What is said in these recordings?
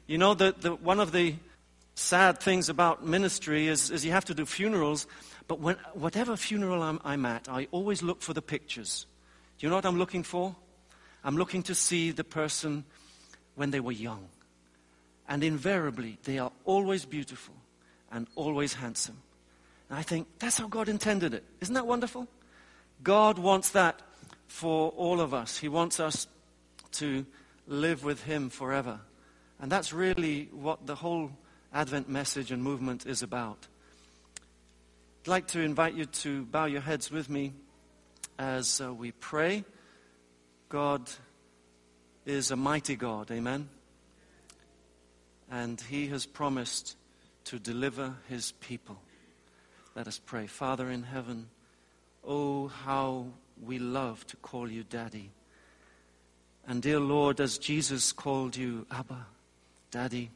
You know, one of the sad things about ministry is you have to do funerals, but whatever funeral I'm at, I always look for the pictures. Do you know what I'm looking for? I'm looking to see the person when they were young. And invariably, they are always beautiful and always handsome. And I think, that's how God intended it. Isn't that wonderful? God wants that for all of us. He wants us to live with Him forever. And that's really what the whole Advent message and movement is about. I'd like to invite you to bow your heads with me as we pray. God is a mighty God, amen? And He has promised to deliver His people. Let us pray. Father in heaven, oh, how we love to call you Daddy. And dear Lord, as Jesus called you Abba, Daddy,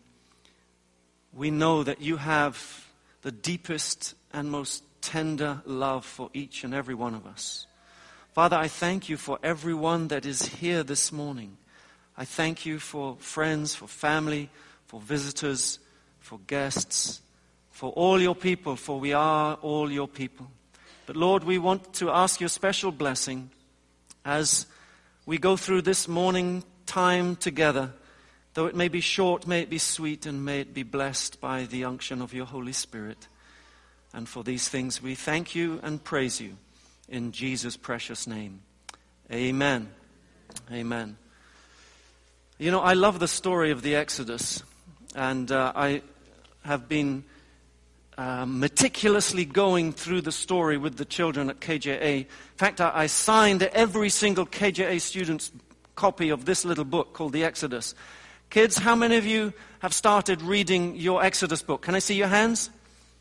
we know that you have the deepest and most tender love for each and every one of us. Father, I thank you for everyone that is here this morning. I thank you for friends, for family, for visitors, for guests, for all your people, for we are all your people. But Lord, we want to ask your special blessing as we go through this morning time together. Though it may be short, may it be sweet, and may it be blessed by the unction of your Holy Spirit. And for these things we thank you and praise you in Jesus' precious name. Amen. Amen. You know, I love the story of the Exodus, and I have been meticulously going through the story with the children at KJA. In fact, I signed every single KJA student's copy of this little book called The Exodus. Kids, how many of you have started reading your Exodus book? Can I see your hands?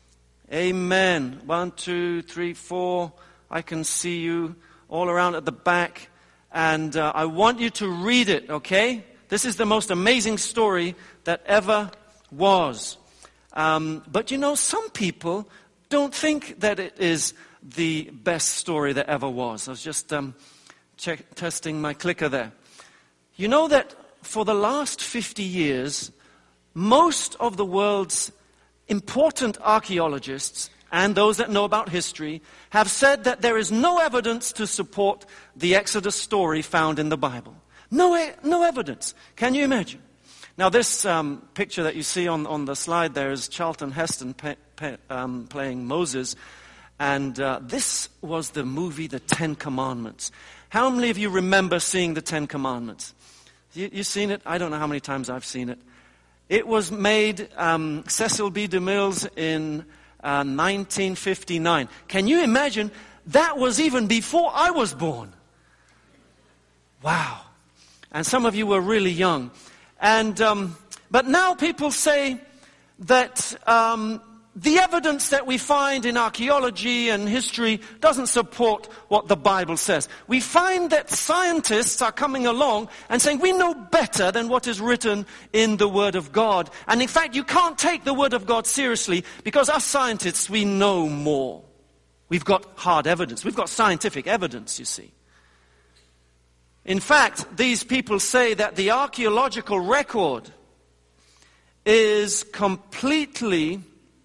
Amen. 1, 2, 3, 4. I can see you all around at the back. And I want you to read it, okay? This is the most amazing story that ever was. But you know, some people don't think that it is the best story that ever was. I was just testing my clicker there. You know that for the last 50 years, most of the world's important archaeologists and those that know about history have said that there is no evidence to support the Exodus story found in the Bible. No evidence. Can you imagine? Now this picture that you see on the slide there is Charlton Heston playing Moses. And this was the movie The Ten Commandments. How many of you remember seeing The Ten Commandments? You seen it? I don't know how many times I've seen it. It was made, Cecil B. DeMille in 1959. Can you imagine? That was even before I was born. Wow. And some of you were really young. And but now people say that the evidence that we find in archaeology and history doesn't support what the Bible says. We find that scientists are coming along and saying we know better than what is written in the Word of God. And in fact, you can't take the Word of God seriously because us scientists, we know more. We've got hard evidence. We've got scientific evidence, you see. In fact, these people say that the archaeological record is completely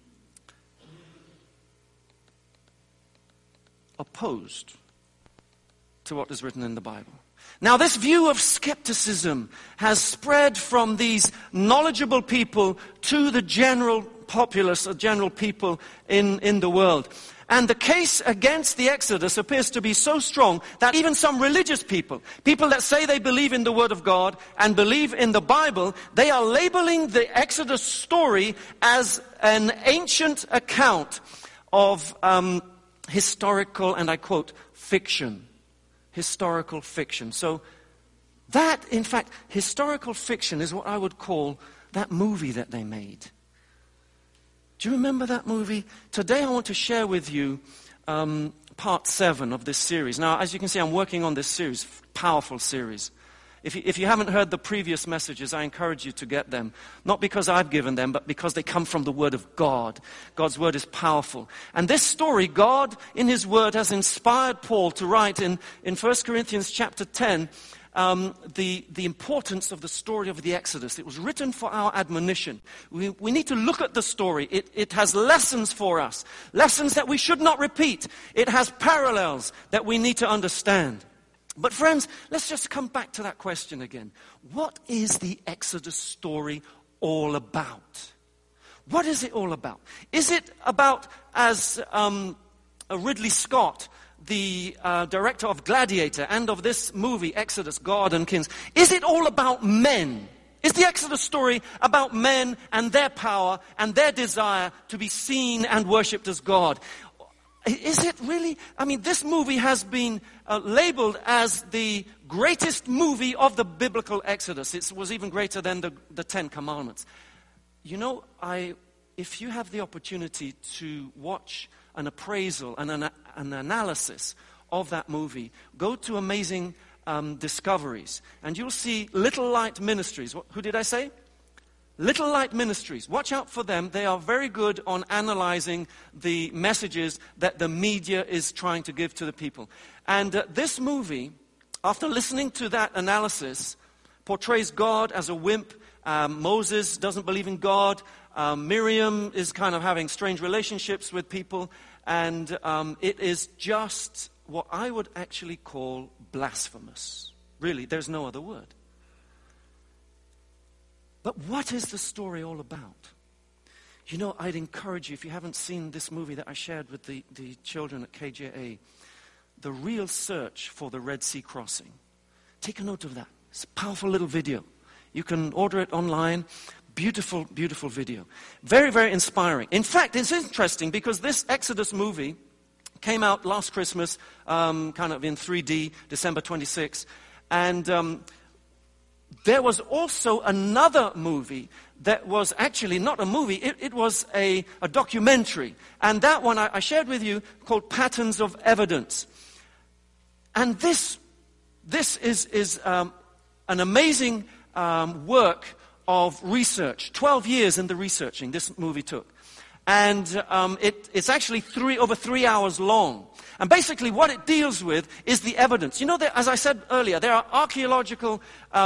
opposed to what is written in the Bible. Now, this view of skepticism has spread from these knowledgeable people to the general populace, or general people in the world. And the case against the Exodus appears to be so strong that even some religious people that say they believe in the Word of God and believe in the Bible, they are labeling the Exodus story as an ancient account of historical, and I quote, fiction. Historical fiction. So that, in fact, historical fiction is what I would call that movie that they made. Do you remember that movie? Today I want to share with you part 7 of this series. Now, as you can see, I'm working on this series, powerful series. If you haven't heard the previous messages, I encourage you to get them. Not because I've given them, but because they come from the Word of God. God's Word is powerful. And this story, God in His Word has inspired Paul to write in 1 Corinthians chapter 10, the importance of the story of the Exodus. It was written for our admonition. We need to look at the story. It has lessons for us, lessons that we should not repeat. It has parallels that we need to understand. But friends, let's just come back to that question again. What is the Exodus story all about? What is it all about? Is it about, as Ridley Scott, the director of Gladiator and of this movie, Exodus, God and Kings, is it all about men? Is the Exodus story about men and their power and their desire to be seen and worshipped as God? Is it really? I mean, this movie has been labeled as the greatest movie of the biblical Exodus. It was even greater than the Ten Commandments. You know, if you have the opportunity to watch an appraisal and an analysis of that movie, go to Amazing Discoveries, and you'll see Little Light Ministries. Who did I say? Little Light Ministries. Watch out for them. They are very good on analyzing the messages that the media is trying to give to the people. And this movie, after listening to that analysis, portrays God as a wimp. Moses doesn't believe in God. Miriam is kind of having strange relationships with people. And it is just what I would actually call blasphemous. Really, there's no other word. But what is the story all about? You know, I'd encourage you, if you haven't seen this movie that I shared with the children at KJA, The Real Search for the Red Sea Crossing. Take a note of that. It's a powerful little video. You can order it online. Beautiful, beautiful video. Very, very inspiring. In fact, it's interesting because this Exodus movie came out last Christmas, kind of in 3D, December 26. And there was also another movie that was actually not a movie. It was a documentary. And that one I shared with you, called Patterns of Evidence. And this is an amazing work of research. 12 years in the researching this movie took. And it's actually over 3 hours long. And basically what it deals with is the evidence. You know, as I said earlier, there are archaeological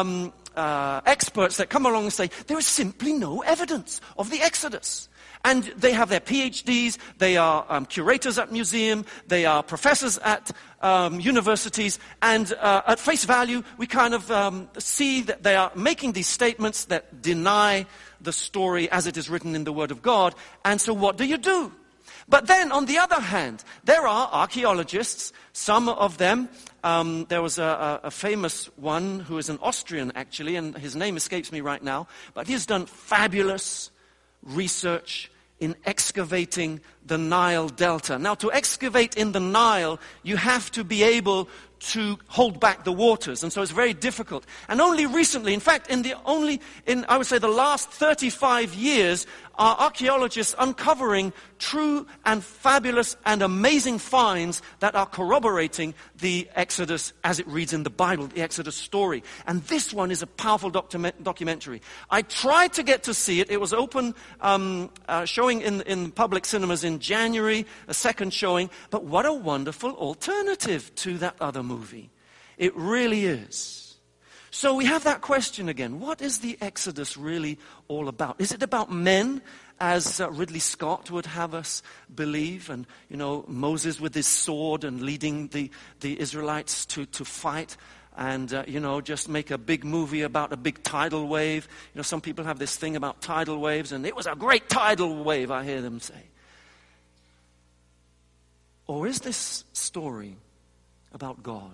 experts that come along and say, there is simply no evidence of the Exodus. And they have their PhDs, they are curators at museum, they are professors at universities, and at face value, we kind of see that they are making these statements that deny the story as it is written in the Word of God. And so what do? But then, on the other hand, there are archaeologists, some of them. There was a famous one who is an Austrian, actually, and his name escapes me right now. But he's done fabulous research in excavating the Nile Delta. Now, to excavate in the Nile, you have to be able to hold back the waters, and so it's very difficult. And only recently, in fact, in I would say the last 35 years, are archaeologists uncovering true and fabulous and amazing finds that are corroborating the Exodus as it reads in the Bible, the Exodus story. And this one is a powerful documentary. I tried to get to see it. It was open, showing in public cinemas in January, a second showing. But what a wonderful alternative to that other movie. It really is. So we have that question again. What is the Exodus really all about? Is it about men, as Ridley Scott would have us believe? And, you know, Moses with his sword and leading the Israelites to fight. And, just make a big movie about a big tidal wave. You know, some people have this thing about tidal waves. And it was a great tidal wave, I hear them say. Or is this story about God?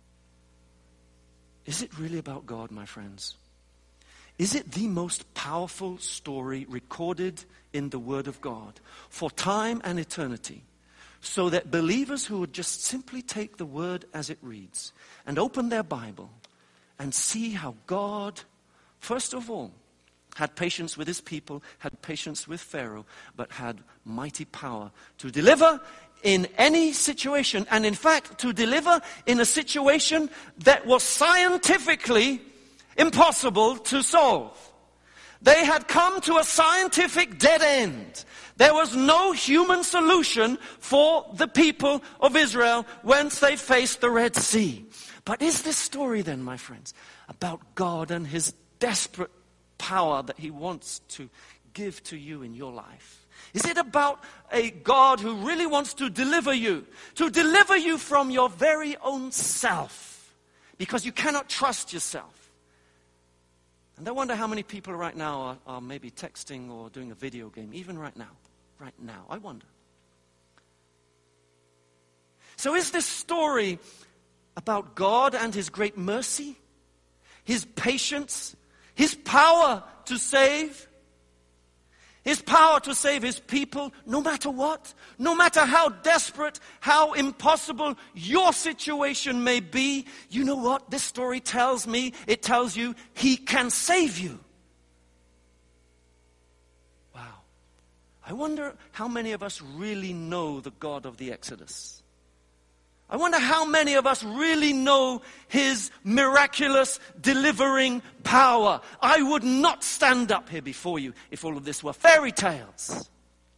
Is it really about God, my friends? Is it the most powerful story recorded in the Word of God for time and eternity, so that believers who would just simply take the Word as it reads and open their Bible and see how God, first of all, had patience with his people, had patience with Pharaoh, but had mighty power to deliver in any situation, and in fact to deliver in a situation that was scientifically impossible to solve. They had come to a scientific dead end. There was no human solution for the people of Israel once they faced the Red Sea. But is this story then, my friends, about God and his desperate power that he wants to give to you in your life? Is it about a God who really wants to deliver you from your very own self, because you cannot trust yourself? And I wonder how many people right now are maybe texting or doing a video game, even right now. Right now, I wonder. So is this story about God and his great mercy, his patience, his power to save? His power to save his people no matter what, no matter how desperate, how impossible your situation may be. You know what this story tells me? It tells you he can save you. Wow. I wonder how many of us really know the God of the Exodus. I wonder how many of us really know his miraculous delivering power. I would not stand up here before you if all of this were fairy tales.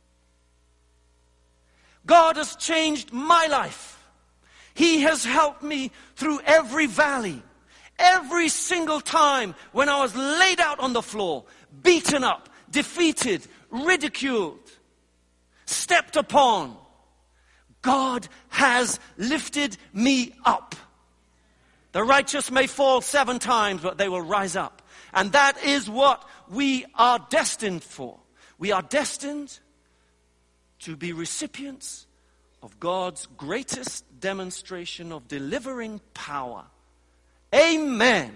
God has changed my life. He has helped me through every valley. Every single time when I was laid out on the floor, beaten up, defeated, ridiculed, stepped upon, God has lifted me up. The righteous may fall 7 times, but they will rise up. And that is what we are destined for. We are destined to be recipients of God's greatest demonstration of delivering power. Amen.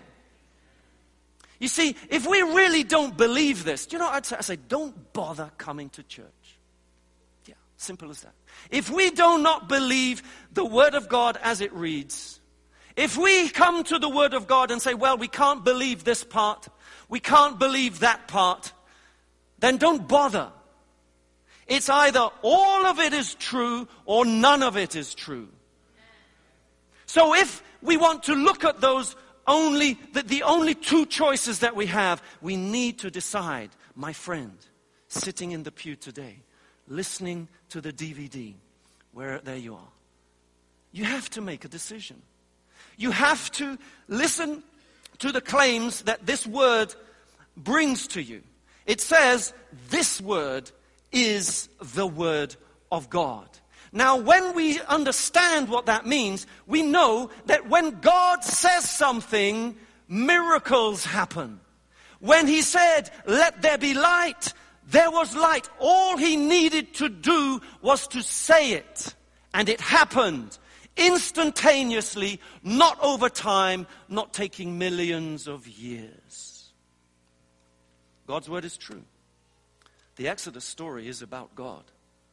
You see, if we really don't believe this, do you know what I'd say? Don't bother coming to church. Yeah, simple as that. If we do not believe the Word of God as it reads, if we come to the Word of God and say, well, we can't believe this part, we can't believe that part, then don't bother. It's either all of it is true or none of it is true. So if we want to look at those the only 2 choices that we have, we need to decide, my friend, sitting in the pew today, listening to the DVD, there you are. You have to make a decision. You have to listen to the claims that this word brings to you. It says, this word is the word of God. Now, when we understand what that means, we know that when God says something, miracles happen. When he said, let there be light, there was light. All he needed to do was to say it. And it happened instantaneously, not over time, not taking millions of years. God's word is true. The Exodus story is about God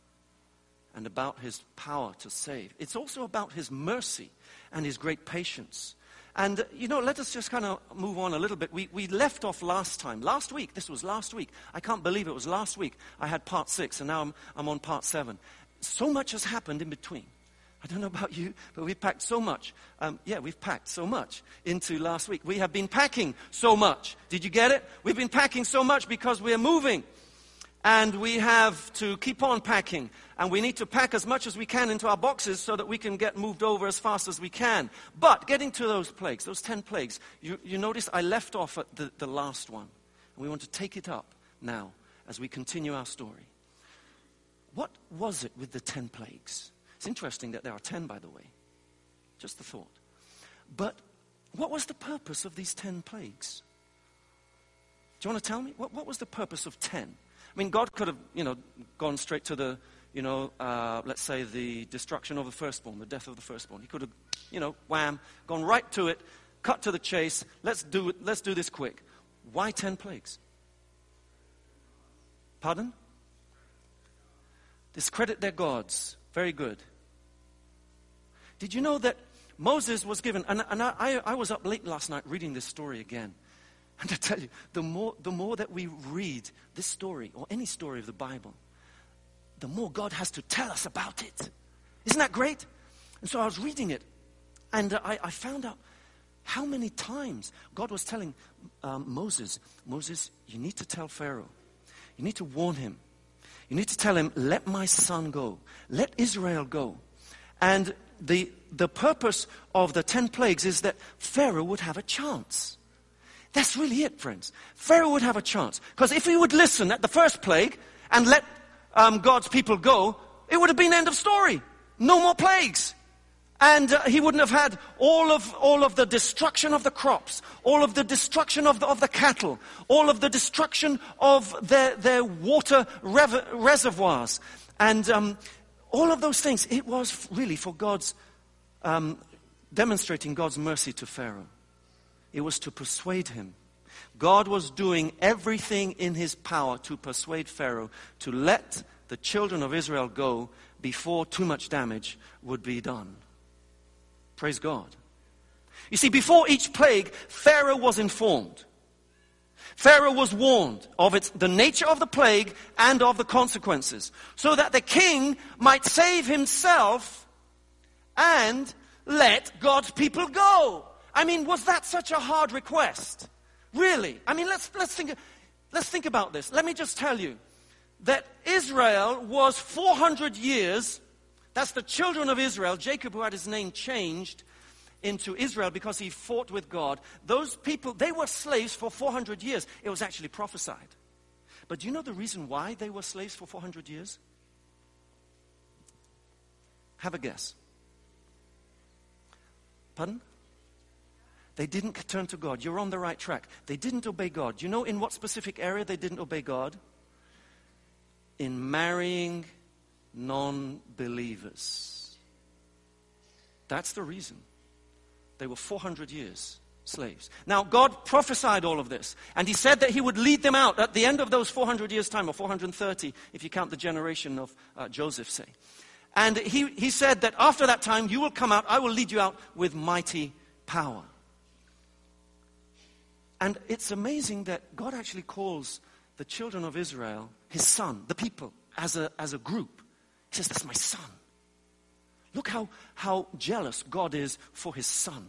and about his power to save. It's also about his mercy and his great patience. And, let us just kind of move on a little bit. We left off last week. This was last week. I can't believe it was last week. I had part 6, and now I'm on part 7. So much has happened in between. I don't know about you, but we've packed so much. We've packed so much into last week. We have been packing so much. Did you get it? We've been packing so much because we're moving. And we have to keep on packing. And we need to pack as much as we can into our boxes so that we can get moved over as fast as we can. But getting to those plagues, those 10 plagues, you notice I left off at the last one. And we want to take it up now as we continue our story. What was it with the 10 plagues? It's interesting that there are 10, by the way. Just a thought. But what was the purpose of these 10 plagues? Do you want to tell me? What was the purpose of 10? I mean, God could have, gone straight to the, let's say the destruction of the firstborn, the death of the firstborn. He could have, wham, gone right to it, cut to the chase. Let's do this quick. Why 10 plagues? Pardon? Discredit their gods. Very good. Did you know that Moses was given, and I was up late last night reading this story again. And I tell you, the more that we read this story, or any story of the Bible, the more God has to tell us about it. Isn't that great? And so I was reading it, and I found out how many times God was telling Moses, you need to tell Pharaoh. You need to warn him. You need to tell him, let my son go. Let Israel go. And the purpose of the 10 plagues is that Pharaoh would have a chance. That's really it, friends. Pharaoh would have a chance. Because if he would listen at the first plague and let God's people go, it would have been end of story. No more plagues. And he wouldn't have had all of the destruction of the crops, all of the destruction of the cattle, all of the destruction of their water reservoirs. And all of those things, it was really for God's, demonstrating God's mercy to Pharaoh. It was to persuade him. God was doing everything in his power to persuade Pharaoh to let the children of Israel go before too much damage would be done. Praise God. You see, before each plague, Pharaoh was informed. Pharaoh was warned of the nature of the plague and of the consequences, so that the king might save himself and let God's people go. I mean, was that such a hard request? Really? I mean, let's think about this. Let me just tell you that Israel was 400 years. That's the children of Israel. Jacob, who had his name changed into Israel because he fought with God. Those people, they were slaves for 400 years. It was actually prophesied. But do you know the reason why they were slaves for 400 years? Have a guess. Pardon? They didn't turn to God. You're on the right track. They didn't obey God. Do you know in what specific area they didn't obey God? In marrying non-believers. That's the reason. They were 400 years slaves. Now, God prophesied all of this, and he said that he would lead them out at the end of those 400 years' time, or 430, if you count the generation of Joseph, say. And he said that after that time, you will come out, I will lead you out with mighty power. And it's amazing that God actually calls the children of Israel his son, the people, as a group. He says, that's my son. Look how jealous God is for his son.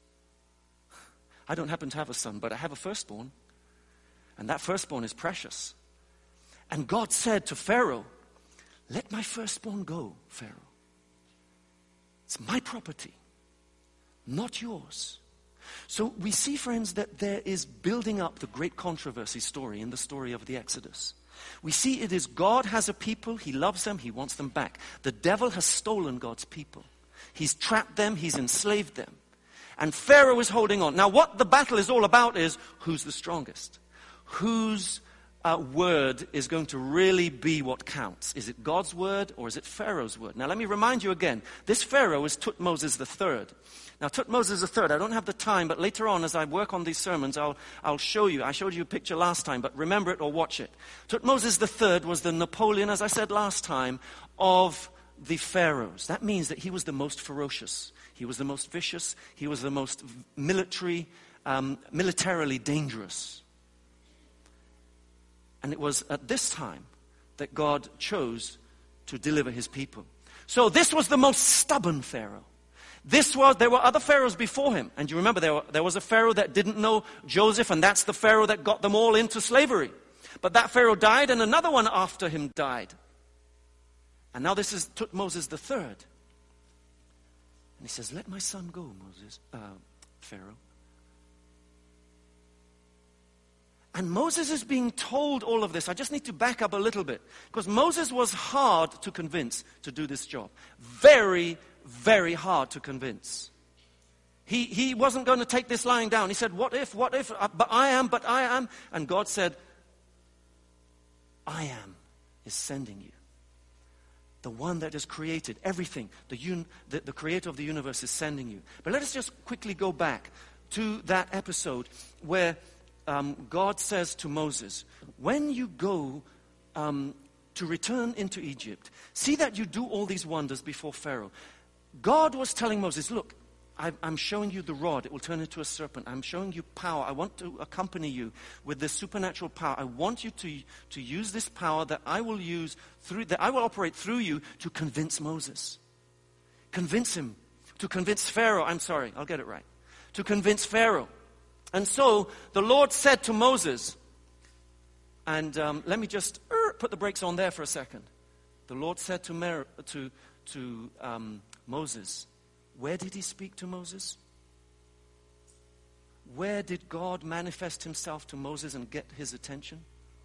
I don't happen to have a son, but I have a firstborn. And that firstborn is precious. And God said to Pharaoh, let my firstborn go, Pharaoh. It's my property, not yours. So we see, friends, that there is building up the great controversy story in the story of the Exodus. We see it is God has a people, he loves them, he wants them back. The devil has stolen God's people. He's trapped them, he's enslaved them. And Pharaoh is holding on. Now what the battle is all about is who's the strongest? Whose word is going to really be what counts? Is it God's word or is it Pharaoh's word? Now let me remind you again, this Pharaoh is Thutmose III. Now Thutmose III, I don't have the time, but later on as I work on these sermons, I'll show you. I showed you a picture last time, but remember it or watch it. Thutmose III was the Napoleon, as I said last time, of the pharaohs. That means that he was the most ferocious. He was the most vicious. He was the most militarily dangerous. And it was at this time that God chose to deliver his people. So this was the most stubborn Pharaoh. There were other pharaohs before him. And you remember there was a pharaoh that didn't know Joseph, and that's the pharaoh that got them all into slavery. But that pharaoh died, and another one after him died. And now this is Thutmose III. And he says, let my son go, Pharaoh. And Moses is being told all of this. I just need to back up a little bit. Because Moses was hard to convince to do this job. Very, very hard to convince. He wasn't going to take this lying down. He said, what if, but I am. And God said, I am is sending you. The one that has created everything, the creator of the universe is sending you. But let us just quickly go back to that episode where God says to Moses, when you go to return into Egypt, see that you do all these wonders before Pharaoh. God was telling Moses, look, I'm showing you the rod. It will turn into a serpent. I'm showing you power. I want to accompany you with this supernatural power. I want you to use this power that I will operate through you to convince Moses. Convince him. To convince Pharaoh. I'll get it right. To convince Pharaoh. And so the Lord said to Moses, and let me just put the brakes on there for a second. The Lord said to Moses, where did he speak to Moses? Where did God manifest himself to Moses and get his attention?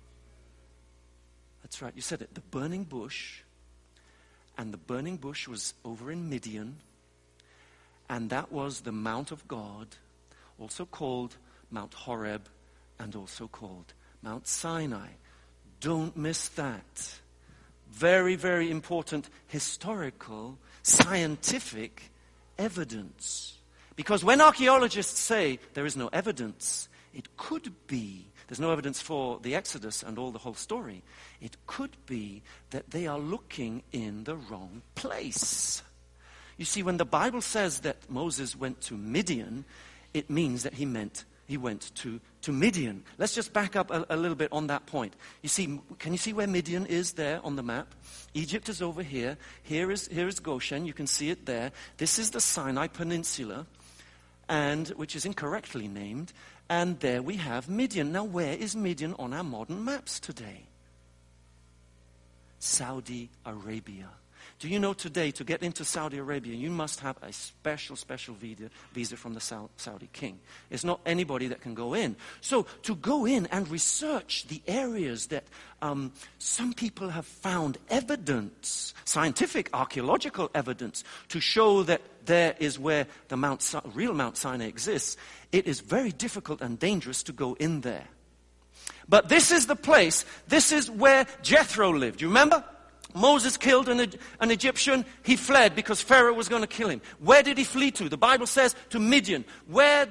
That's right, you said it, the burning bush. And the burning bush was over in Midian. And that was the Mount of God, also called Mount Horeb, and also called Mount Sinai. Don't miss that. Very, very important historical, scientific evidence. Because when archaeologists say there is no evidence, it could be, there's no evidence for the Exodus and all the whole story, it could be that they are looking in the wrong place. You see, when the Bible says that Moses went to Midian, it means that he went to Midian. Let's just back up a little bit on that point. You see, can you see where Midian is there on the map? Egypt is over here. Here is Goshen. You can see it there. This is the Sinai Peninsula, and which is incorrectly named. And there we have Midian. Now, where is Midian on our modern maps today? Saudi Arabia. Do you know today, to get into Saudi Arabia, you must have a special visa from the Saudi king. It's not anybody that can go in. So to go in and research the areas that some people have found evidence, scientific, archaeological evidence, to show that there is where the real Mount Sinai exists, it is very difficult and dangerous to go in there. But this is the place, this is where Jethro lived. Do you remember? Moses killed an Egyptian. He fled because Pharaoh was going to kill him. Where did he flee to? The Bible says to Midian. Where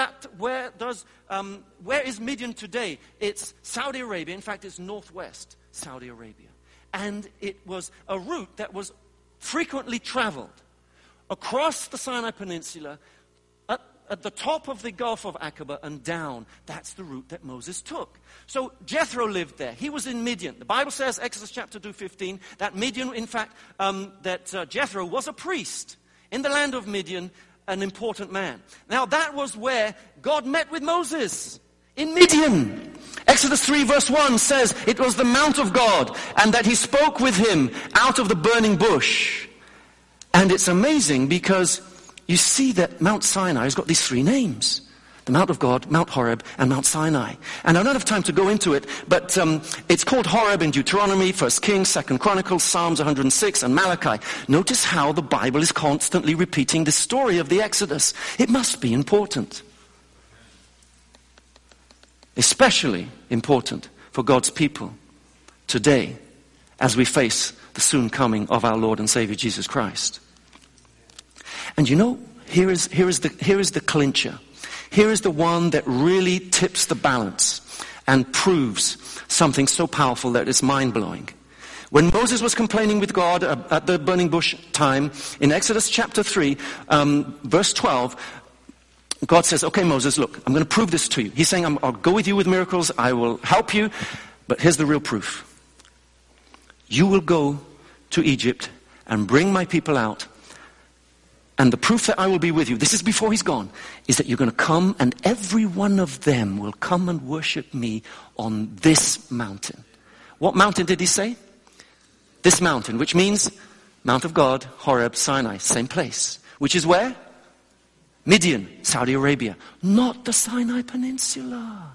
is Midian today? It's Saudi Arabia. In fact, it's northwest Saudi Arabia. And it was a route that was frequently traveled across the Sinai Peninsula, at the top of the Gulf of Aqaba and down. That's the route that Moses took. So Jethro lived there. He was in Midian. The Bible says, Exodus chapter 2:15, that Midian, in fact, Jethro was a priest in the land of Midian, an important man. Now that was where God met with Moses, in Midian. Exodus 3 verse 1 says it was the Mount of God, and that he spoke with him out of the burning bush. And it's amazing because you see that Mount Sinai has got these three names. The Mount of God, Mount Horeb, and Mount Sinai. And I don't have time to go into it, but it's called Horeb in Deuteronomy, 1 Kings, 2 Chronicles, Psalms 106, and Malachi. Notice how the Bible is constantly repeating the story of the Exodus. It must be important. Especially important for God's people today as we face the soon coming of our Lord and Savior Jesus Christ. And you know, here is the clincher. Here is the one that really tips the balance and proves something so powerful that it's mind-blowing. When Moses was complaining with God at the burning bush time, in Exodus chapter 3, verse 12, God says, okay, Moses, look, I'm going to prove this to you. He's saying, I'll go with you with miracles, I will help you, but here's the real proof. You will go to Egypt and bring my people out. And the proof that I will be with you, this is before he's gone, is that you're going to come and every one of them will come and worship me on this mountain. What mountain did he say? This mountain, which means Mount of God, Horeb, Sinai, same place. Which is where? Midian, Saudi Arabia. Not the Sinai Peninsula.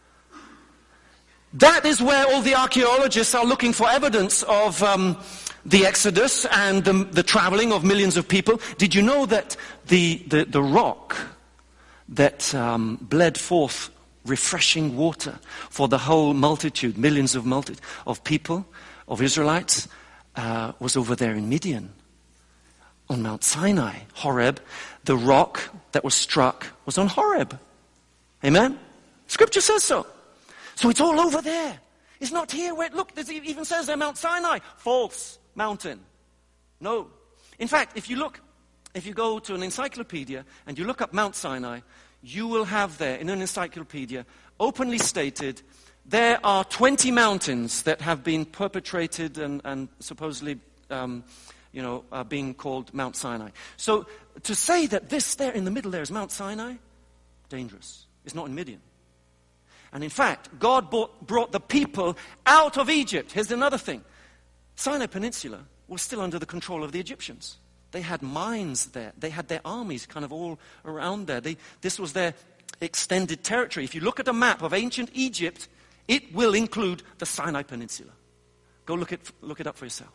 That is where all the archaeologists are looking for evidence of the Exodus and the traveling of millions of people. Did you know that the rock that bled forth refreshing water for the whole multitude, millions of people, of Israelites, was over there in Midian, on Mount Sinai, Horeb? The rock that was struck was on Horeb. Amen? Scripture says so. So it's all over there. It's not here where, look, it even says there Mount Sinai. False mountain. No. In fact, if you go to an encyclopedia and you look up Mount Sinai, you will have there in an encyclopedia openly stated there are 20 mountains that have been perpetrated and supposedly being called Mount Sinai. So to say that this there in the middle there is Mount Sinai, dangerous. It's not in Midian. And in fact, God brought the people out of Egypt. Here's another thing. Sinai Peninsula was still under the control of the Egyptians. They had mines there. They had their armies kind of all around there. This was their extended territory. If you look at a map of ancient Egypt, it will include the Sinai Peninsula. Go look it up for yourself.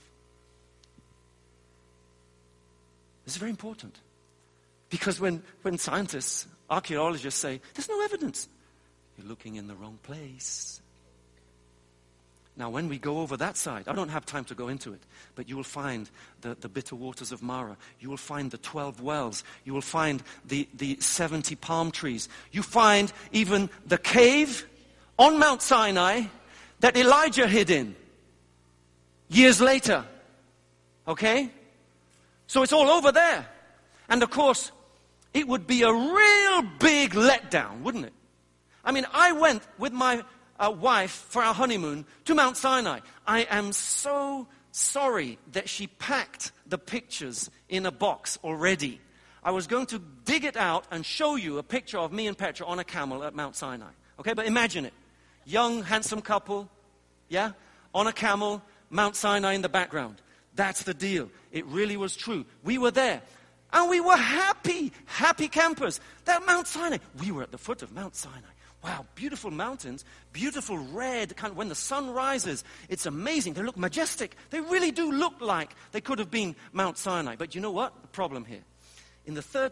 This is very important. Because when scientists, archaeologists say, there's no evidence, you're looking in the wrong place. Now, when we go over that side, I don't have time to go into it, but you will find the bitter waters of Mara. You will find the 12 wells. You will find the 70 palm trees. You find even the cave on Mount Sinai that Elijah hid in years later. Okay? So it's all over there. And of course, it would be a real big letdown, wouldn't it? I mean, I went with my wife for our honeymoon to Mount Sinai. I am so sorry that she packed the pictures in a box already. I was going to dig it out and show you a picture of me and Petra on a camel at Mount Sinai. Okay, but imagine it. Young, handsome couple, yeah, on a camel, Mount Sinai in the background. That's the deal. It really was true. We were there. And we were happy campers. That Mount Sinai, we were at the foot of Mount Sinai. Wow, beautiful mountains, beautiful red, kind of when the sun rises, it's amazing. They look majestic. They really do look like they could have been Mount Sinai. But you know what? The problem here. In the 3rd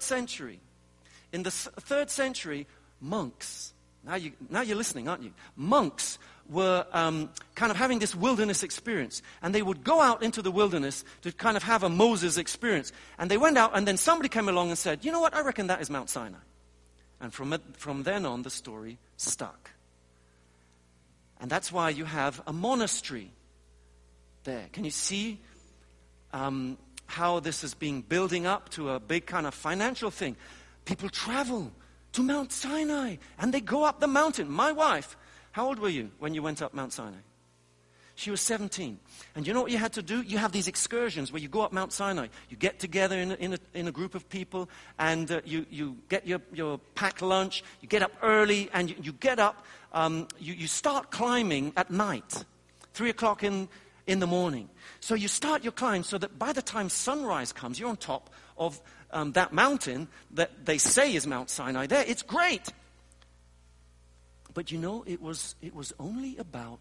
century, monks, now you're listening, aren't you? Monks were kind of having this wilderness experience. And they would go out into the wilderness to kind of have a Moses experience. And they went out, and then somebody came along and said, you know what, I reckon that is Mount Sinai. And from then on, the story stuck. And that's why you have a monastery there. Can you see how this is being building up to a big kind of financial thing? People travel to Mount Sinai, and they go up the mountain. My wife, how old were you when you went up Mount Sinai? She was 17. And you know what you had to do? You have these excursions where you go up Mount Sinai. You get together in a group of people, and you get your packed lunch. You get up early, and you get up. You start climbing at night, 3 o'clock in the morning. So you start your climb so that by the time sunrise comes, you're on top of that mountain that they say is Mount Sinai there. It's great. But you know, it was only about,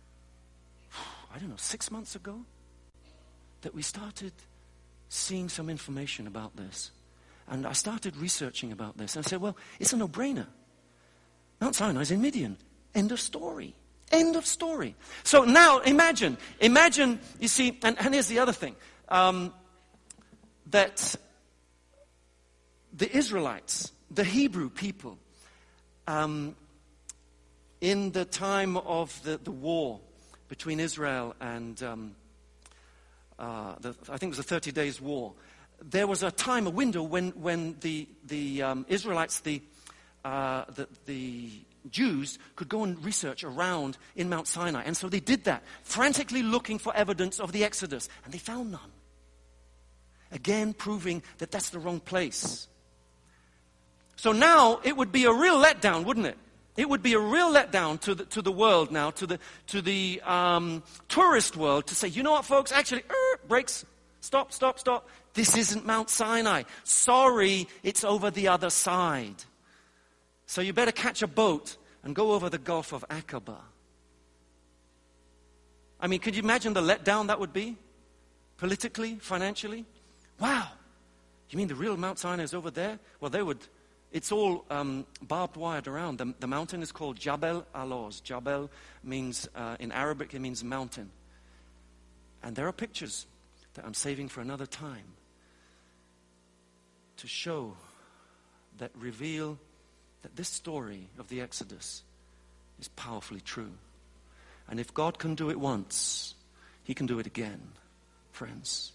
6 months ago that we started seeing some information about this. And I started researching about this. And I said, well, it's a no-brainer. Mount Sinai is in Midian. End of story. End of story. So now imagine, you see, and here's the other thing, that the Israelites, the Hebrew people, in the time of the war between Israel and, I think it was the 30 Days War, there was a time, a window, when the Israelites, the Jews could go and research around in Mount Sinai. And so they did that, frantically looking for evidence of the Exodus. And they found none. Again, proving that that's the wrong place. So now it would be a real letdown, wouldn't it? It would be a real letdown to the world now, to the tourist world, to say, you know what, folks, actually, brakes, stop. This isn't Mount Sinai. Sorry, it's over the other side. So you better catch a boat and go over the Gulf of Aqaba. I mean, could you imagine the letdown that would be? Politically, financially? Wow. You mean the real Mount Sinai is over there? Well, it's all barbed wired around. The mountain is called Jabal Aloz. Jabal means, in Arabic, it means mountain. And there are pictures that I'm saving for another time to show, that reveal that this story of the Exodus is powerfully true. And if God can do it once, He can do it again, friends.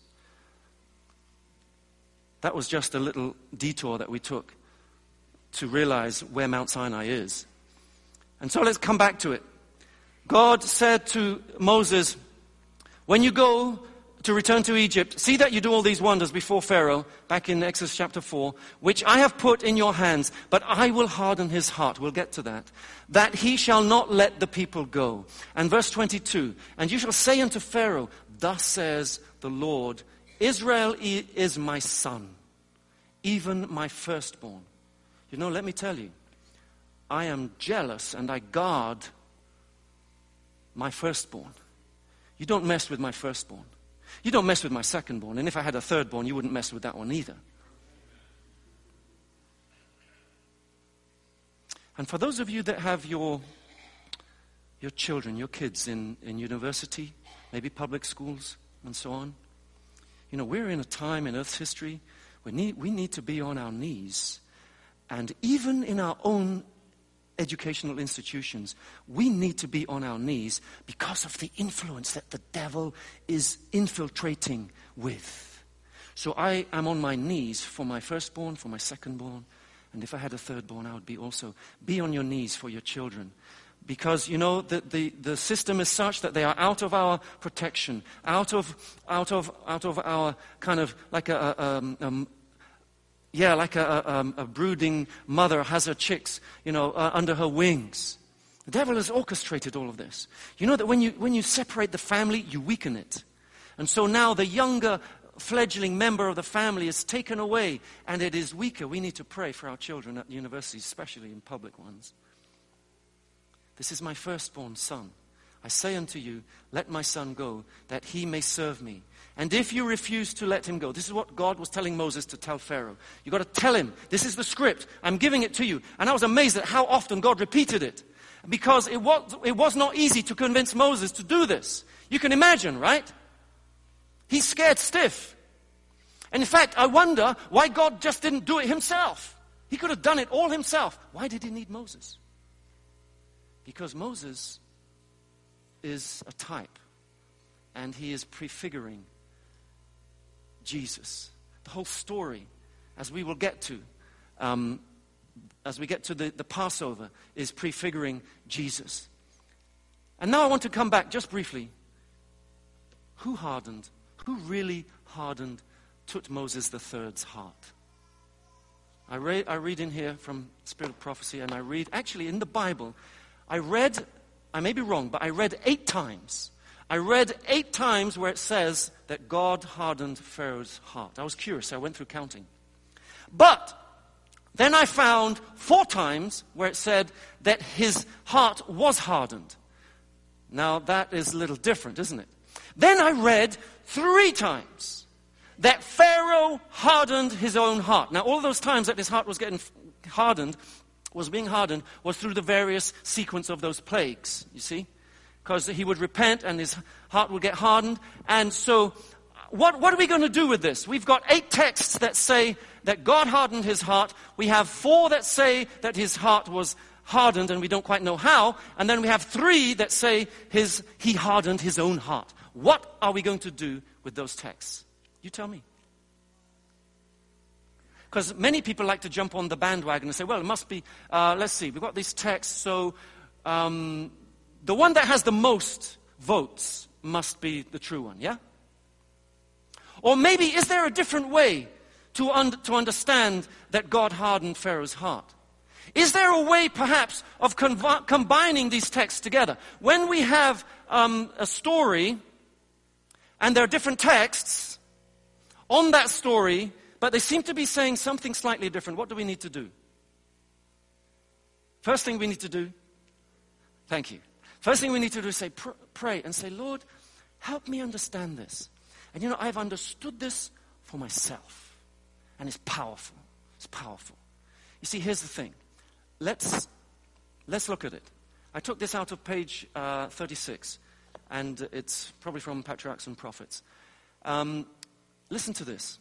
That was just a little detour that we took to realize where Mount Sinai is. And so let's come back to it. God said to Moses, when you go to return to Egypt, see that you do all these wonders before Pharaoh, back in Exodus chapter 4, which I have put in your hands, but I will harden his heart. We'll get to that he shall not let the people go. And verse 22, and you shall say unto Pharaoh, thus says the Lord, Israel is my son, even my firstborn. You know, let me tell you, I am jealous and I guard my firstborn. You don't mess with my firstborn. You don't mess with my secondborn. And if I had a thirdborn, you wouldn't mess with that one either. And for those of you that have your children, your kids in university, maybe public schools and so on, you know, we're in a time in Earth's history where we need to be on our knees. And even in our own educational institutions, we need to be on our knees because of the influence that the devil is infiltrating with. So I am on my knees for my firstborn, for my secondborn, and if I had a thirdborn, I would be also. Be on your knees for your children. Because, you know, the system is such that they are out of our protection, out of our kind of like a brooding mother has her chicks, you know, under her wings. The devil has orchestrated all of this. You know that when you separate the family, you weaken it. And so now the younger fledgling member of the family is taken away and it is weaker. We need to pray for our children at universities, especially in public ones. This is my firstborn son. I say unto you, let my son go, that he may serve me. And if you refuse to let him go, this is what God was telling Moses to tell Pharaoh. You've got to tell him, this is the script, I'm giving it to you. And I was amazed at how often God repeated it. Because it was not easy to convince Moses to do this. You can imagine, right? He's scared stiff. And in fact, I wonder why God just didn't do it himself. He could have done it all himself. Why did he need Moses? Because Moses is a type. And he is prefiguring Jesus. The whole story, as we will get to, as we get to the Passover, is prefiguring Jesus. And now I want to come back just briefly. Who really hardened Tutmosis III's heart? I read in here from Spirit of Prophecy, and I read, actually in the Bible, I may be wrong, but I read 8 times. I read 8 times where it says that God hardened Pharaoh's heart. I was curious, so I went through counting. But then I found 4 times where it said that his heart was hardened. Now that is a little different, isn't it? Then I read 3 times that Pharaoh hardened his own heart. Now all those times that his heart was getting hardened, was being hardened, was through the various sequence of those plagues, you see? Because he would repent and his heart would get hardened. And so what are we going to do with this? We've got 8 texts that say that God hardened his heart. We have 4 that say that his heart was hardened and we don't quite know how. And then we have 3 that say he hardened his own heart. What are we going to do with those texts? You tell me. Because many people like to jump on the bandwagon and say, well, it must be, let's see, we've got these texts, so the one that has the most votes must be the true one, yeah? Or maybe, is there a different way to understand that God hardened Pharaoh's heart? Is there a way, perhaps, of combining these texts together? When we have a story, and there are different texts on that story, but they seem to be saying something slightly different, what do we need to do? First thing we need to do, thank you. First thing we need to do is say, pray and say, Lord, help me understand this. And you know, I've understood this for myself. And it's powerful. It's powerful. You see, here's the thing. Let's look at it. I took this out of page 36. And it's probably from Patriarchs and Prophets. Listen to this.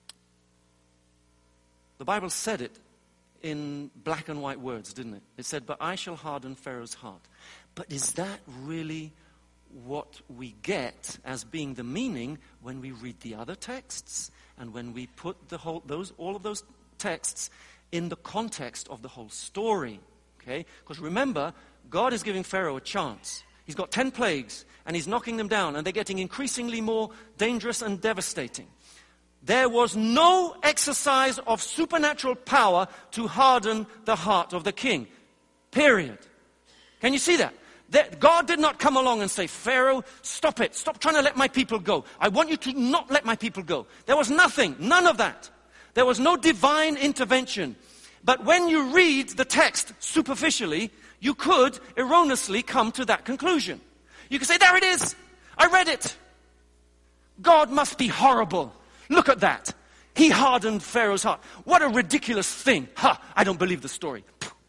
The Bible said it in black and white words, didn't it? It said, but I shall harden Pharaoh's heart. But is that really what we get as being the meaning when we read the other texts and when we put all of those texts in the context of the whole story? Okay? Because remember, God is giving Pharaoh a chance. He's got 10 plagues and he's knocking them down and they're getting increasingly more dangerous and devastating. There was no exercise of supernatural power to harden the heart of the king. Period. Can you see that? That God did not come along and say, Pharaoh, stop it. Stop trying to let my people go. I want you to not let my people go. There was nothing, none of that. There was no divine intervention. But when you read the text superficially, you could erroneously come to that conclusion. You could say, there it is. I read it. God must be horrible. Look at that. He hardened Pharaoh's heart. What a ridiculous thing. I don't believe the story.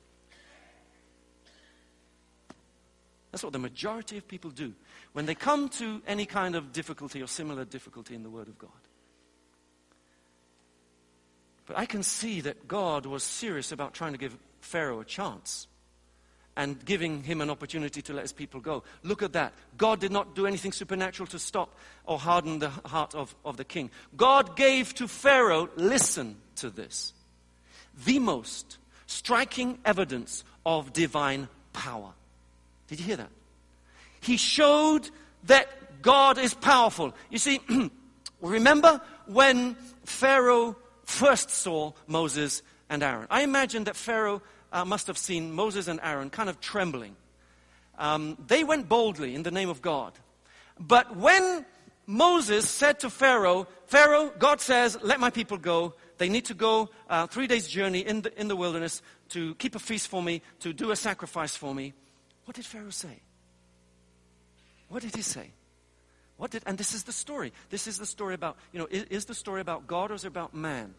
That's what the majority of people do when they come to any kind of difficulty or similar difficulty in the Word of God. But I can see that God was serious about trying to give Pharaoh a chance and giving him an opportunity to let his people go. Look at that. God did not do anything supernatural to stop or harden the heart of the king. God gave to Pharaoh, listen to this, the most striking evidence of divine power. Did you hear that? He showed that God is powerful. You see, remember when Pharaoh first saw Moses and Aaron? I imagine that Pharaoh must have seen Moses and Aaron kind of trembling. They went boldly in the name of God. But when Moses said to Pharaoh, Pharaoh, God says, let my people go. They need to go 3 days' journey in the wilderness to keep a feast for me, to do a sacrifice for me. What did Pharaoh say? What did he say? And this is the story. This is the story about, is the story about God or is it about man?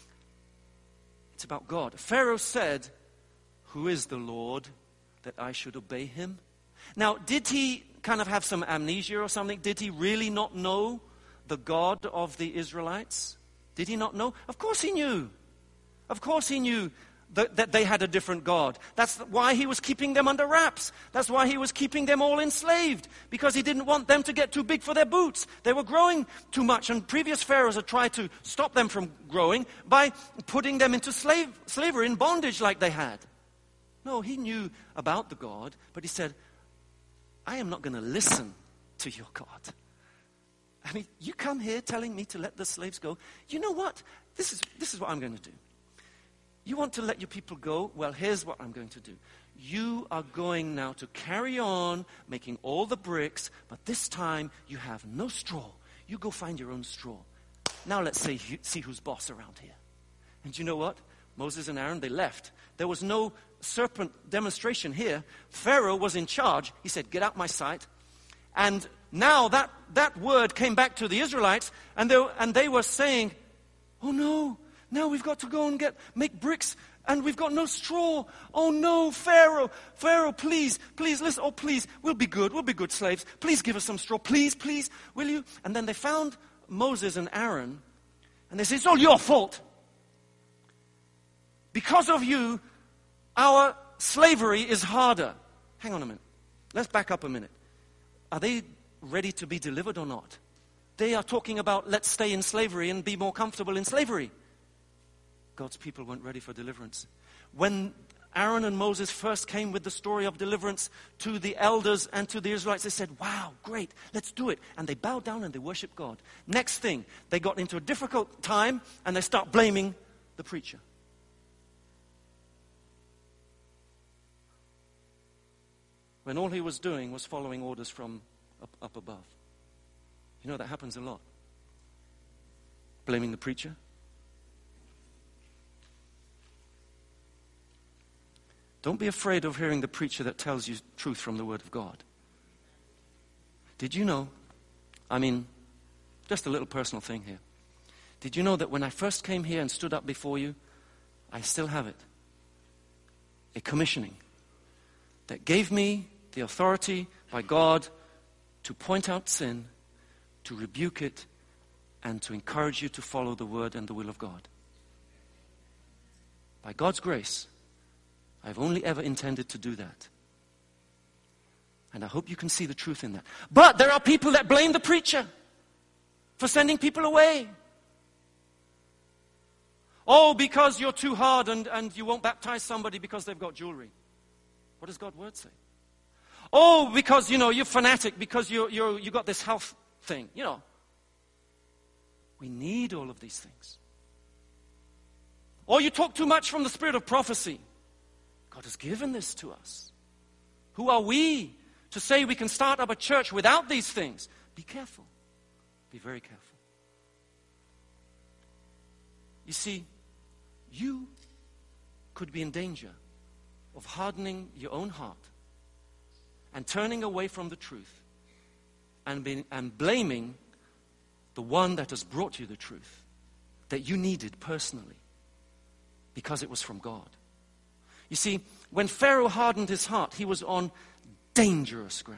It's about God. Pharaoh said, who is the Lord that I should obey him? Now, did he kind of have some amnesia or something? Did he really not know the God of the Israelites? Did he not know? Of course he knew. Of course he knew that they had a different God. That's why he was keeping them under wraps. That's why he was keeping them all enslaved. Because he didn't want them to get too big for their boots. They were growing too much. And previous pharaohs had tried to stop them from growing by putting them into slavery in bondage like they had. No, he knew about the God. But he said, I am not going to listen to your God. I mean, you come here telling me to let the slaves go. You know what? This is what I'm going to do. You want to let your people go? Well, here's what I'm going to do. You are going now to carry on making all the bricks, but this time you have no straw. You go find your own straw. Now let's see who's boss around here. And you know what? Moses and Aaron, they left. There was no serpent demonstration here. Pharaoh was in charge. He said, get out my sight. And now that word came back to the Israelites, and they were saying, oh no, now we've got to go and make bricks, and we've got no straw. Oh no, Pharaoh, please, listen. Oh please, we'll be good slaves. Please give us some straw, please, will you? And then they found Moses and Aaron, and they said, it's all your fault. Because of you, our slavery is harder. Hang on a minute. Let's back up a minute. Are they ready to be delivered or not? They are talking about let's stay in slavery and be more comfortable in slavery. God's people weren't ready for deliverance. When Aaron and Moses first came with the story of deliverance to the elders and to the Israelites, they said, wow, great, let's do it. And they bowed down and they worshiped God. Next thing, they got into a difficult time and they start blaming the preacher. When all he was doing was following orders from up above. You know, that happens a lot. Blaming the preacher. Don't be afraid of hearing the preacher that tells you truth from the Word of God. Did you know, just a little personal thing here. Did you know that when I first came here and stood up before you, I still have it. A commissioning that gave me the authority by God to point out sin, to rebuke it, and to encourage you to follow the Word and the will of God. By God's grace, I've only ever intended to do that. And I hope you can see the truth in that. But there are people that blame the preacher for sending people away. Oh, because you're too hard and you won't baptize somebody because they've got jewelry. What does God's word say? Oh, because, you're fanatic, because you got this health thing. We need all of these things. Or you talk too much from the spirit of prophecy. God has given this to us. Who are we to say we can start up a church without these things. Be careful. Be very careful. You see, you could be in danger of hardening your own heart and turning away from the truth and blaming the one that has brought you the truth that you needed personally because it was from God. You see, when Pharaoh hardened his heart, he was on dangerous ground.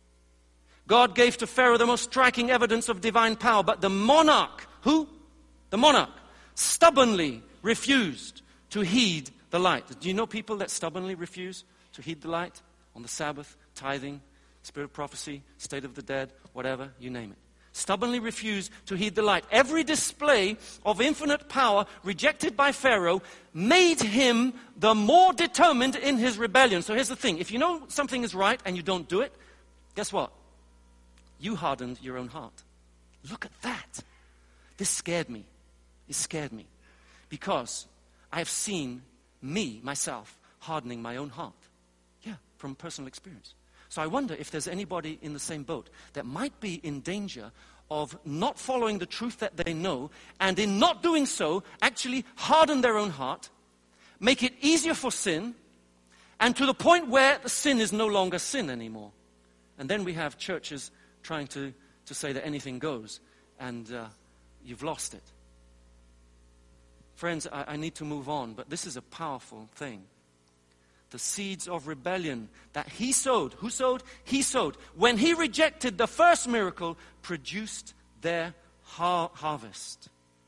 God gave to Pharaoh the most striking evidence of divine power, but the monarch, who? The monarch, stubbornly refused to heed the light. Do you know people that stubbornly refuse to heed the light on the Sabbath, tithing, spirit of prophecy, state of the dead, whatever, you name it? Stubbornly refused to heed the light. Every display of infinite power rejected by Pharaoh made him the more determined in his rebellion. So here's the thing. If you know something is right and you don't do it, guess what? You hardened your own heart. Look at that. This scared me. It scared me. Because I have seen myself, hardening my own heart. Yeah, from personal experience. So I wonder if there's anybody in the same boat that might be in danger of not following the truth that they know, and in not doing so, actually harden their own heart, make it easier for sin, and to the point where the sin is no longer sin anymore. And then we have churches trying to say that anything goes, and you've lost it. Friends, I need to move on, but this is a powerful thing. The seeds of rebellion that he sowed. Who sowed? He sowed. When he rejected the first miracle, produced their harvest.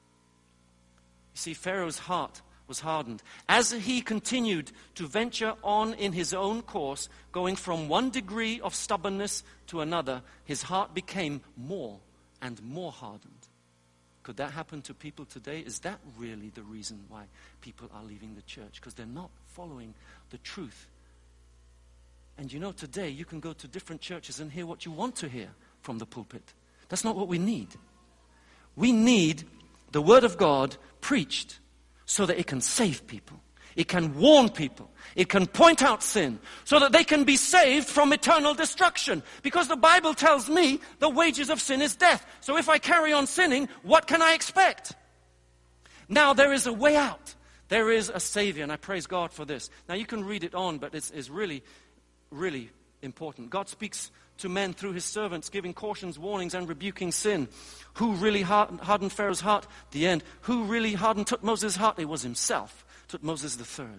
You see, Pharaoh's heart was hardened. As he continued to venture on in his own course, going from one degree of stubbornness to another, his heart became more and more hardened. Could that happen to people today? Is that really the reason why people are leaving the church? Because they're not following the truth. And you know, today you can go to different churches and hear what you want to hear from the pulpit. That's not what we need. We need the Word of God preached so that it can save people. It can warn people. It can point out sin so that they can be saved from eternal destruction. Because the Bible tells me the wages of sin is death. So if I carry on sinning, what can I expect? Now there is a way out. There is a Savior, and I praise God for this. Now you can read it on, but it's really, really important. God speaks to men through his servants, giving cautions, warnings, and rebuking sin. Who really hardened Pharaoh's heart? The end. Who really hardened Moses' heart? It was himself. Moses the third.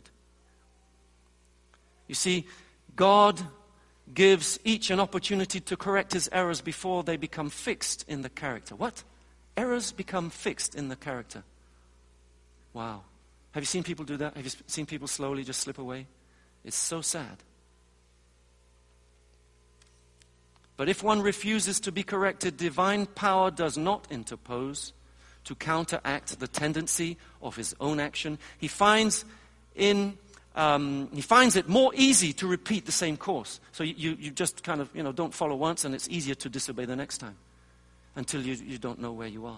You see, God gives each an opportunity to correct his errors before they become fixed in the character. What? Errors become fixed in the character. Wow. Have you seen people do that? Have you seen people slowly just slip away? It's so sad. But if one refuses to be corrected, divine power does not interpose to counteract the tendency of his own action. He finds it more easy to repeat the same course. So you just kind of, don't follow once, and it's easier to disobey the next time until you don't know where you are.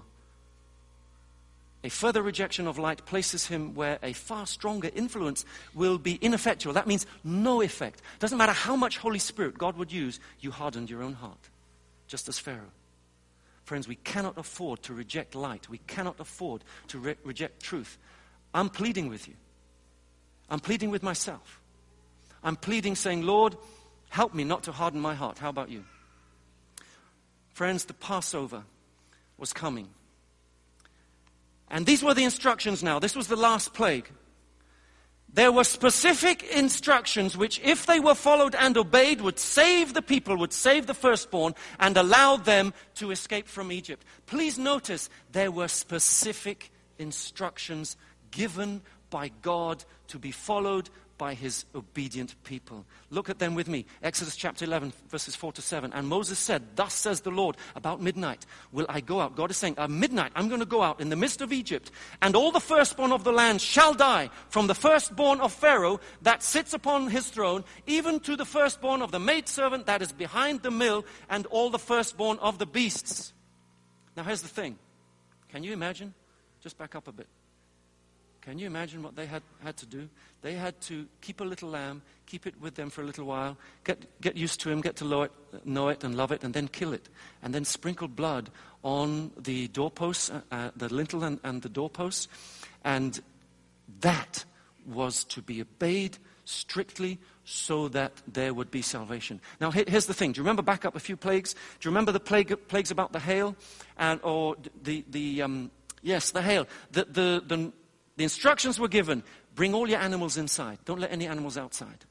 A further rejection of light places him where a far stronger influence will be ineffectual. That means no effect. Doesn't matter how much Holy Spirit God would use, you hardened your own heart, just as Pharaoh. Friends, we cannot afford to reject light. We cannot afford to reject truth. I'm pleading with you. I'm pleading with myself. I'm pleading, saying, Lord, help me not to harden my heart. How about you? Friends, the Passover was coming. And these were the instructions now. This was the last plague. There were specific instructions which, if they were followed and obeyed, would save the people, would save the firstborn, and allow them to escape from Egypt. Please notice, there were specific instructions given by God to be followed by his obedient people. Look at them with me. Exodus chapter 11, verses 4 to 7. And Moses said, thus says the Lord, about midnight will I go out. God is saying, at midnight I'm going to go out in the midst of Egypt, and all the firstborn of the land shall die, from the firstborn of Pharaoh that sits upon his throne, even to the firstborn of the maidservant that is behind the mill, and all the firstborn of the beasts. Now here's the thing. Can you imagine? Just back up a bit. Can you imagine what they had to do? They had to keep a little lamb, keep it with them for a little while, get used to him, get to know it and love it, and then kill it. And then sprinkle blood on the doorposts, the lintel and the doorposts. And that was to be obeyed strictly so that there would be salvation. Now, here's the thing. Do you remember back up a few plagues? Do you remember the plagues about the hail? Or the hail. The instructions were given, bring all your animals inside. Don't let any animals outside.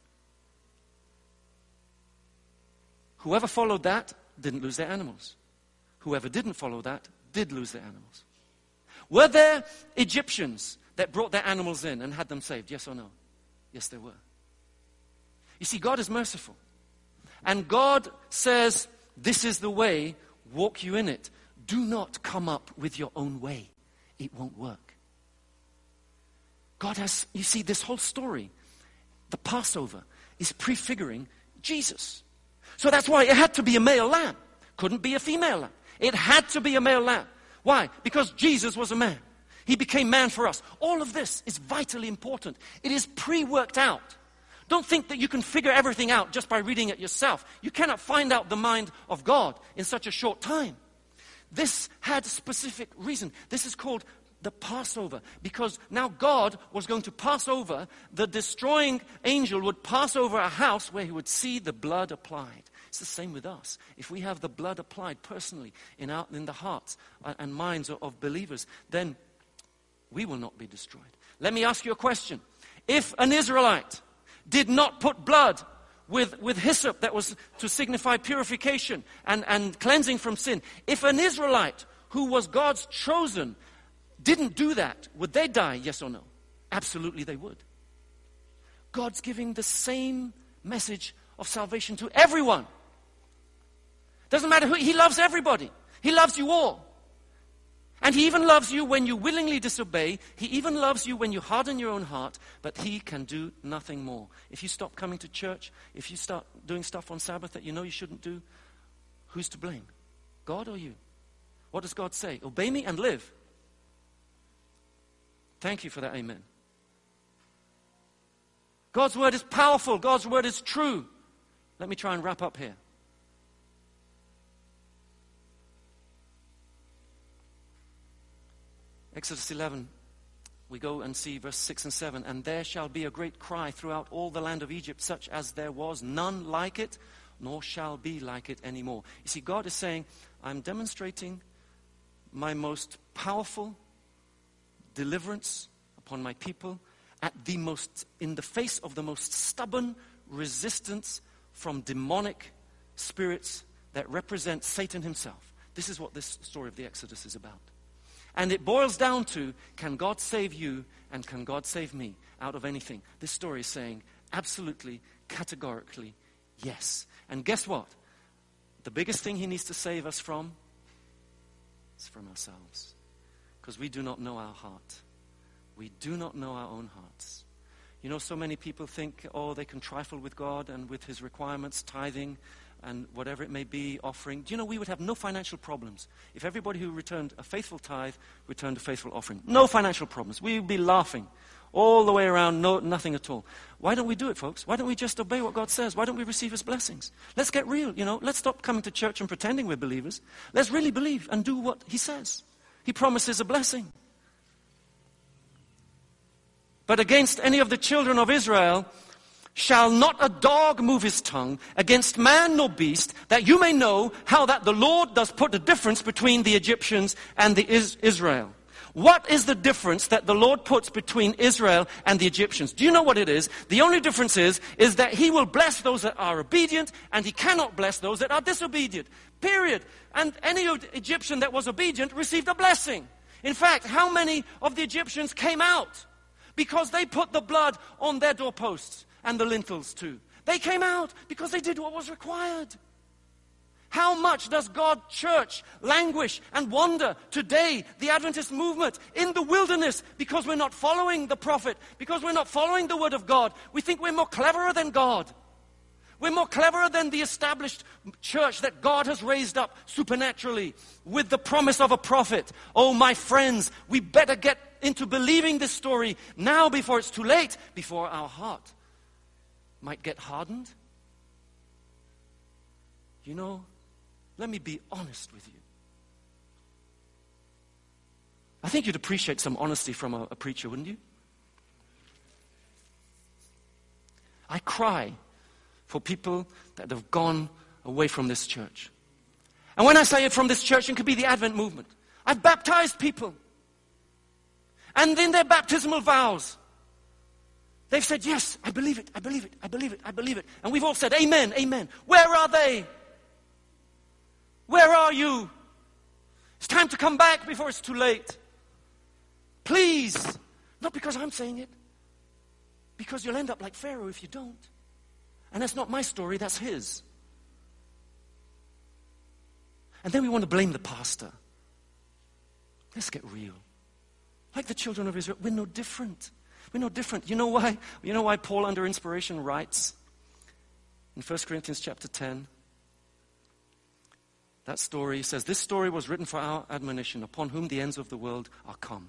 Whoever followed that didn't lose their animals. Whoever didn't follow that did lose their animals. Were there Egyptians that brought their animals in and had them saved? Yes or no? Yes, there were. You see, God is merciful. And God says, this is the way, walk you in it. Do not come up with your own way. It won't work. God has, you see, this whole story, the Passover, is prefiguring Jesus. So that's why it had to be a male lamb. Couldn't be a female lamb. It had to be a male lamb. Why? Because Jesus was a man. He became man for us. All of this is vitally important. It is pre-worked out. Don't think that you can figure everything out just by reading it yourself. You cannot find out the mind of God in such a short time. This had specific reason. This is called the Passover, because now God was going to pass over. The destroying angel would pass over a house where he would see the blood applied. It's the same with us. If we have the blood applied personally in the hearts and minds of believers, then we will not be destroyed. Let me ask you a question. If an Israelite did not put blood with hyssop that was to signify purification and cleansing from sin, if an Israelite who was God's chosen didn't do that, would they die, yes or no? Absolutely they would. God's giving the same message of salvation to everyone. Doesn't matter who, he loves everybody. He loves you all. And he even loves you when you willingly disobey. He even loves you when you harden your own heart, but he can do nothing more. If you stop coming to church, if you start doing stuff on Sabbath that you know you shouldn't do, who's to blame? God or you? What does God say? Obey me and live. Thank you for that amen. God's word is powerful. God's word is true. Let me try and wrap up here. Exodus 11, we go and see verse 6 and 7. And there shall be a great cry throughout all the land of Egypt, such as there was none like it, nor shall be like it anymore. You see, God is saying, I'm demonstrating my most powerful deliverance upon my people in the face of the most stubborn resistance from demonic spirits that represent Satan himself. This is what this story of the Exodus is about. And it boils down to, can God save you and can God save me out of anything? This story is saying absolutely, categorically, yes. And guess what? The biggest thing he needs to save us from is from ourselves. Because we do not know our heart. We do not know our own hearts. You know, so many people think, they can trifle with God and with his requirements, tithing, and whatever it may be, offering. Do you know we would have no financial problems if everybody who returned a faithful tithe returned a faithful offering? No financial problems. We would be laughing all the way around, nothing at all. Why don't we do it, folks? Why don't we just obey what God says? Why don't we receive his blessings? Let's get real, Let's stop coming to church and pretending we're believers. Let's really believe and do what he says. He promises a blessing. But against any of the children of Israel shall not a dog move his tongue against man nor beast, that you may know how that the Lord does put a difference between the Egyptians and the Israel. What is the difference that the Lord puts between Israel and the Egyptians? Do you know what it is? The only difference is that he will bless those that are obedient and he cannot bless those that are disobedient. Period. And any Egyptian that was obedient received a blessing. In fact, how many of the Egyptians came out? Because they put the blood on their doorposts and the lintels too. They came out because they did what was required. How much does God's church languish and wander today, the Adventist movement, in the wilderness because we're not following the prophet, because we're not following the word of God. We think we're more cleverer than God. We're more cleverer than the established church that God has raised up supernaturally with the promise of a prophet. Oh, my friends, we better get into believing this story now before it's too late, before our heart might get hardened. You know, let me be honest with you. I think you'd appreciate some honesty from a preacher, wouldn't you? I cry for people that have gone away from this church. And when I say it from this church, it could be the Advent movement. I've baptized people. And in their baptismal vows, they've said, yes, I believe it, I believe it, I believe it, I believe it. And we've all said, amen, amen. Where are they? Where are you? It's time to come back before it's too late. Please. Not because I'm saying it. Because you'll end up like Pharaoh if you don't. And that's not my story, that's his. And then we want to blame the pastor. Let's get real. Like the children of Israel, we're no different. We're no different. You know why? You know why Paul, under inspiration, writes in 1 Corinthians chapter 10, that story says, this story was written for our admonition, upon whom the ends of the world are come.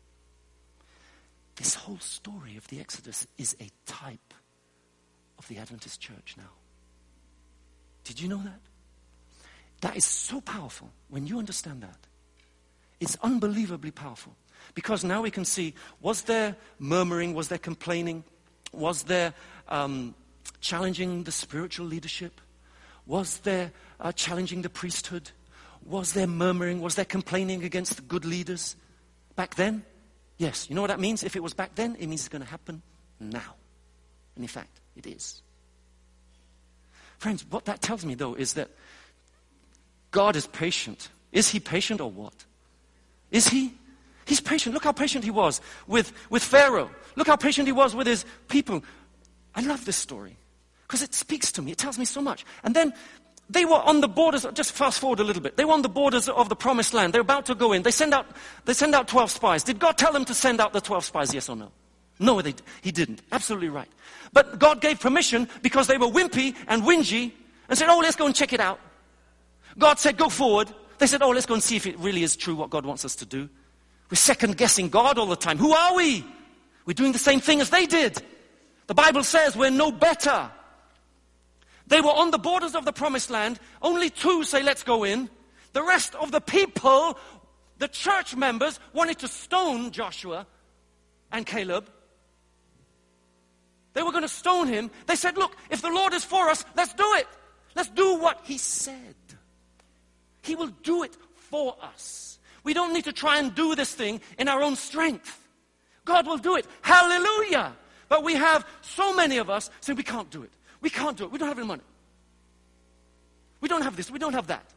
This whole story of the Exodus is a type of the Adventist church now. Did you know that? That is so powerful when you understand that. It's unbelievably powerful. Because now we can see, was there murmuring, was there complaining, was there challenging the spiritual leadership? Was there challenging the priesthood? Was there murmuring, was there complaining against the good leaders back then? Yes. You know what that means? If it was back then, it means it's going to happen now. And in fact, it is. Friends, what that tells me though is that God is patient. Is he patient or what? Is he? He's patient. Look how patient he was with Pharaoh. Look how patient he was with his people. I love this story because it speaks to me. It tells me so much. And then they were on the borders, just fast forward a little bit. They were on the borders of the promised land. They're about to go in. They send out 12 spies. Did God tell them to send out the 12 spies, yes or no? No, he didn't. Absolutely right. But God gave permission because they were wimpy and whingy and said, oh, let's go and check it out. God said, go forward. They said, oh, let's go and see if it really is true what God wants us to do. We're second-guessing God all the time. Who are we? We're doing the same thing as they did. The Bible says we're no better. They were on the borders of the promised land. Only 2 say, let's go in. The rest of the people, the church members, wanted to stone Joshua and Caleb. They were going to stone him. They said, look, if the Lord is for us, let's do it. Let's do what he said. He will do it for us. We don't need to try and do this thing in our own strength. God will do it. Hallelujah. But we have so many of us saying we can't do it. We can't do it. We don't have any money. We don't have this. We don't have that.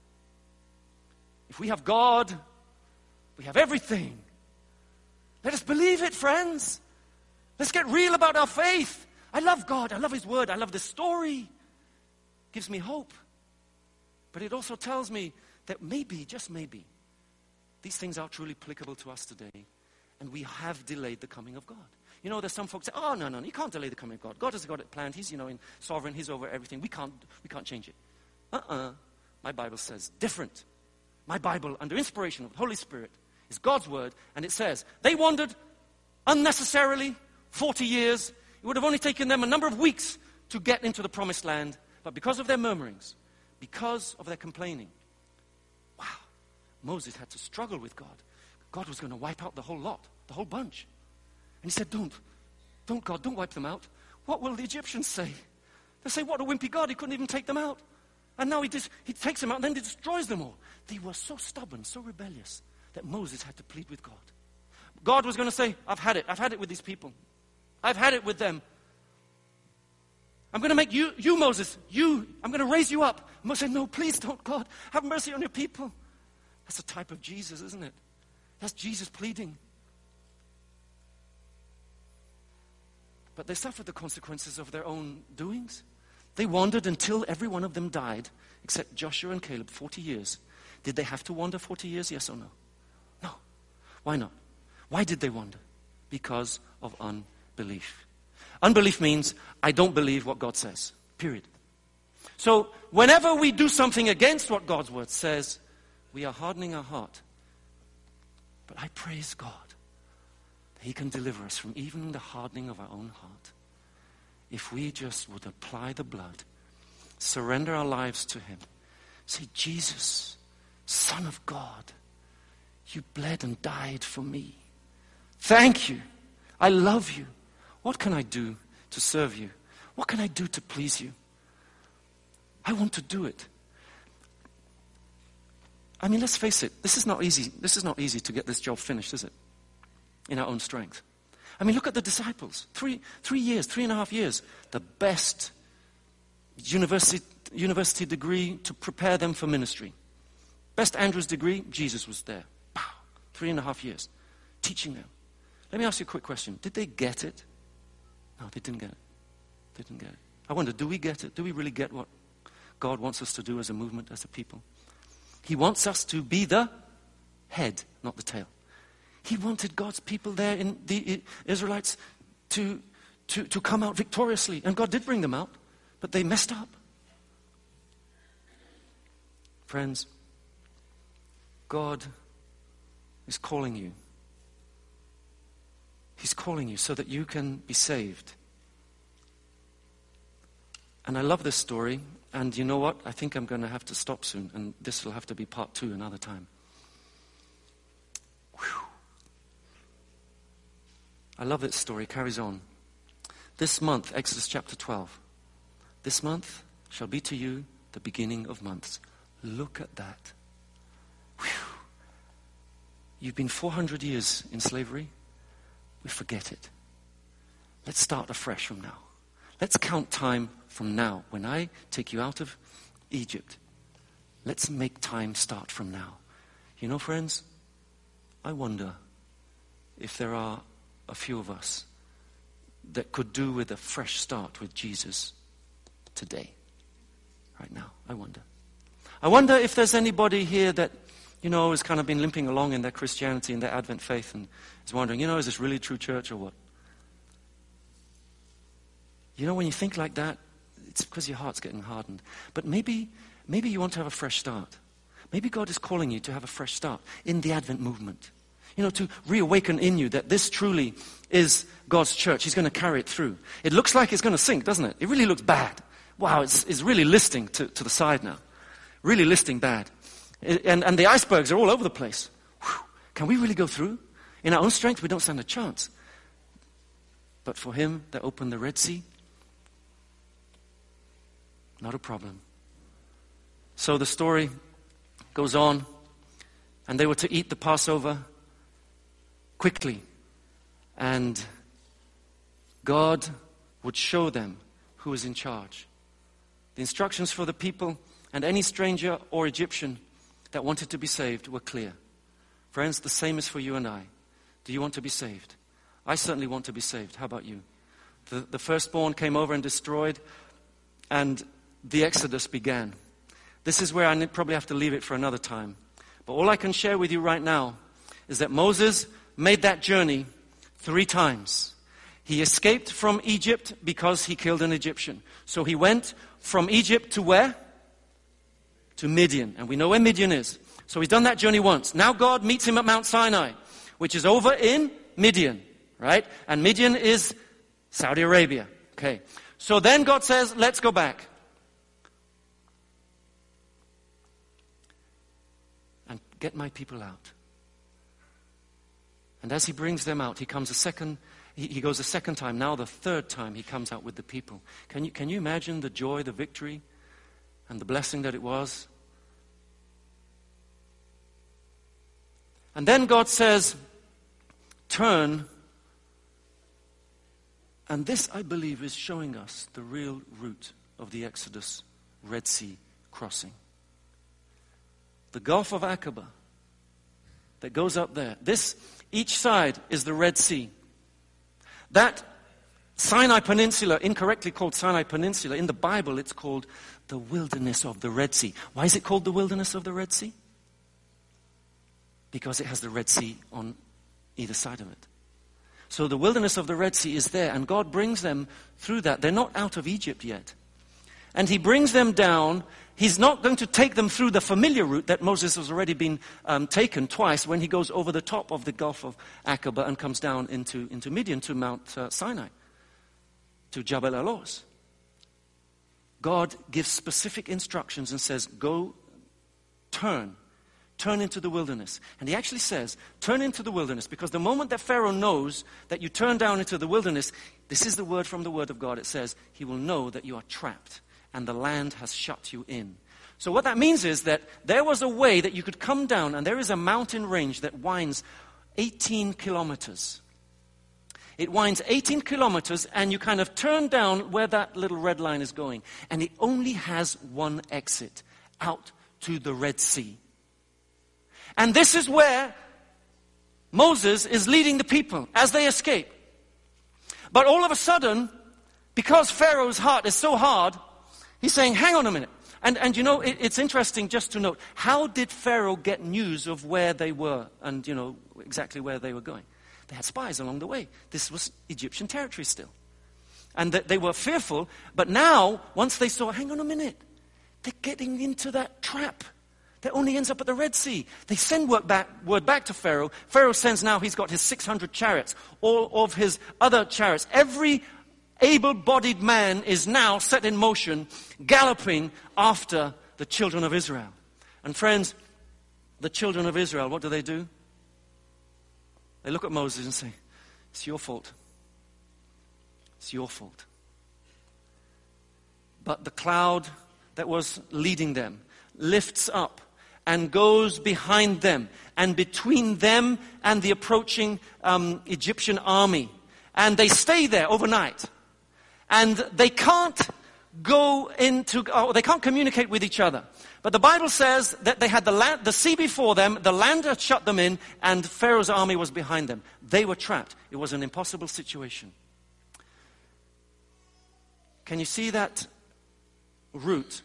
If we have God, we have everything. Let us believe it, friends. Let's get real about our faith. I love God. I love his word. I love this story. It gives me hope. But it also tells me that maybe, just maybe, these things are truly applicable to us today. And we have delayed the coming of God. You know, there's some folks say, oh, no, you can't delay the coming of God. God has got it planned. He's, in sovereign. He's over everything. We can't change it. My Bible says different. My Bible, under inspiration of the Holy Spirit, is God's word. And it says, they wandered unnecessarily 40 years. It would have only taken them a number of weeks to get into the promised land. But because of their murmurings, because of their complaining, wow, Moses had to struggle with God. God was going to wipe out the whole lot, the whole bunch. And he said, don't God, don't wipe them out. What will the Egyptians say? They'll say, what a wimpy God, he couldn't even take them out. And now he takes them out and then he destroys them all. They were so stubborn, so rebellious, that Moses had to plead with God. God was going to say, I've had it with these people. I've had it with them. I'm going to make you Moses, I'm going to raise you up. Moses said, no, please don't, God. Have mercy on your people. That's a type of Jesus, isn't it? That's Jesus pleading. But they suffered the consequences of their own doings. They wandered until every one of them died, except Joshua and Caleb, 40 years. Did they have to wander 40 years, yes or no? No. Why not? Why did they wander? Because of unbelief. Unbelief means I don't believe what God says. Period. So whenever we do something against what God's word says, we are hardening our heart. But I praise God that He can deliver us from even the hardening of our own heart. If we just would apply the blood, surrender our lives to Him, say, Jesus, Son of God, you bled and died for me. Thank you. I love you. What can I do to serve you? What can I do to please you? I want to do it. I mean, let's face it. This is not easy. This is not easy to get this job finished, is it? In our own strength. I mean, look at the disciples. 3 years, 3.5 years. The best university degree to prepare them for ministry. Best Andrews degree, Jesus was there. Pow! 3.5 years. Teaching them. Let me ask you a quick question. Did they get it? No, they didn't get it. They didn't get it. I wonder, do we get it? Do we really get what God wants us to do as a movement, as a people? He wants us to be the head, not the tail. He wanted God's people there in the Israelites to come out victoriously. And God did bring them out, but they messed up. Friends, God is calling you. He's calling you so that you can be saved. And I love this story. And you know what? I think I'm going to have to stop soon. And this will have to be part 2 another time. Whew. I love this story. It carries on. This month, Exodus chapter 12. This month shall be to you the beginning of months. Look at that. Whew. You've been 400 years in slavery. We forget it. Let's start afresh from now. Let's count time from now. When I take you out of Egypt, let's make time start from now. You know, friends, I wonder if there are a few of us that could do with a fresh start with Jesus today, right now. I wonder if there's anybody here that, you know, has kind of been limping along in their Christianity and their Advent faith and is wondering, you know, is this really true church or what? You know, when you think like that, it's because your heart's getting hardened. But maybe you want to have a fresh start. Maybe God is calling you to have a fresh start in the Advent movement. You know, to reawaken in you that this truly is God's church. He's going to carry it through. It looks like it's going to sink, doesn't it? It really looks bad. Wow, it's really listing to the side now. Really listing bad. And the icebergs are all over the place. Whew. Can we really go through? In our own strength, we don't stand a chance. But for Him that opened the Red Sea, not a problem. So the story goes on, and they were to eat the Passover quickly. And God would show them who was in charge. The instructions for the people and any stranger or Egyptian that wanted to be saved were clear. Friends, the same is for you and I. Do you want to be saved? I certainly want to be saved. How about you? The firstborn came over and destroyed, and the Exodus began. This is where I probably have to leave it for another time. But all I can share with you right now is that Moses made that journey 3 times. He escaped from Egypt because he killed an Egyptian. So he went from Egypt to where? To Midian. And we know where Midian is. So he's done that journey once. Now God meets him at Mount Sinai, which is over in Midian, right? And Midian is Saudi Arabia. Okay. So then God says, let's go back. And get my people out. And as he brings them out, he goes a second time. Now the 3rd time he comes out with the people. Can you imagine the joy, the victory, and the blessing that it was? And then God says, turn. And this, I believe, is showing us the real route of the Exodus Red Sea crossing. The Gulf of Aqaba that goes up there. Each side is the Red Sea. That Sinai Peninsula, incorrectly called Sinai Peninsula, in the Bible it's called the wilderness of the Red Sea. Why is it called the wilderness of the Red Sea? Because it has the Red Sea on either side of it. So the wilderness of the Red Sea is there, and God brings them through that. They're not out of Egypt yet. and he brings them down. He's not going to take them through the familiar route that Moses has already been taken twice when he goes over the top of the Gulf of Aqaba and comes down into Midian to Mount Sinai, to Jabal al-Oz. God gives specific instructions and says, go, turn into the wilderness. And he actually says, turn into the wilderness, because the moment that Pharaoh knows that you turn down into the wilderness, this is the word from the word of God. It says, he will know that you are trapped and the land has shut you in. So what that means is that there was a way that you could come down, and there is a mountain range that winds 18 kilometers. It winds 18 kilometers, and you kind of turn down where that little red line is going. And it only has one exit, out to the Red Sea. And this is where Moses is leading the people as they escape. But all of a sudden, because Pharaoh's heart is so hard, he's saying, hang on a minute. And you know, it's interesting just to note, how did Pharaoh get news of where they were and, you know, exactly where they were going? They had spies along the way. This was Egyptian territory still. And they were fearful, but now, once they saw, hang on a minute, they're getting into that trap that only ends up at the Red Sea. They send word back to Pharaoh. Pharaoh sends now, he's got his 600 chariots, all of his other chariots. Every able-bodied man is now set in motion, galloping after the children of Israel. And friends, the children of Israel, what do? They look at Moses and say, it's your fault. It's your fault. But the cloud that was leading them lifts up and goes behind them and between them and the approaching Egyptian army. And they stay there overnight. And they can't they can't communicate with each other. But the Bible says that they had the sea before them, the land had shut them in, and Pharaoh's army was behind them. They were trapped. It was an impossible situation. Can you see that route?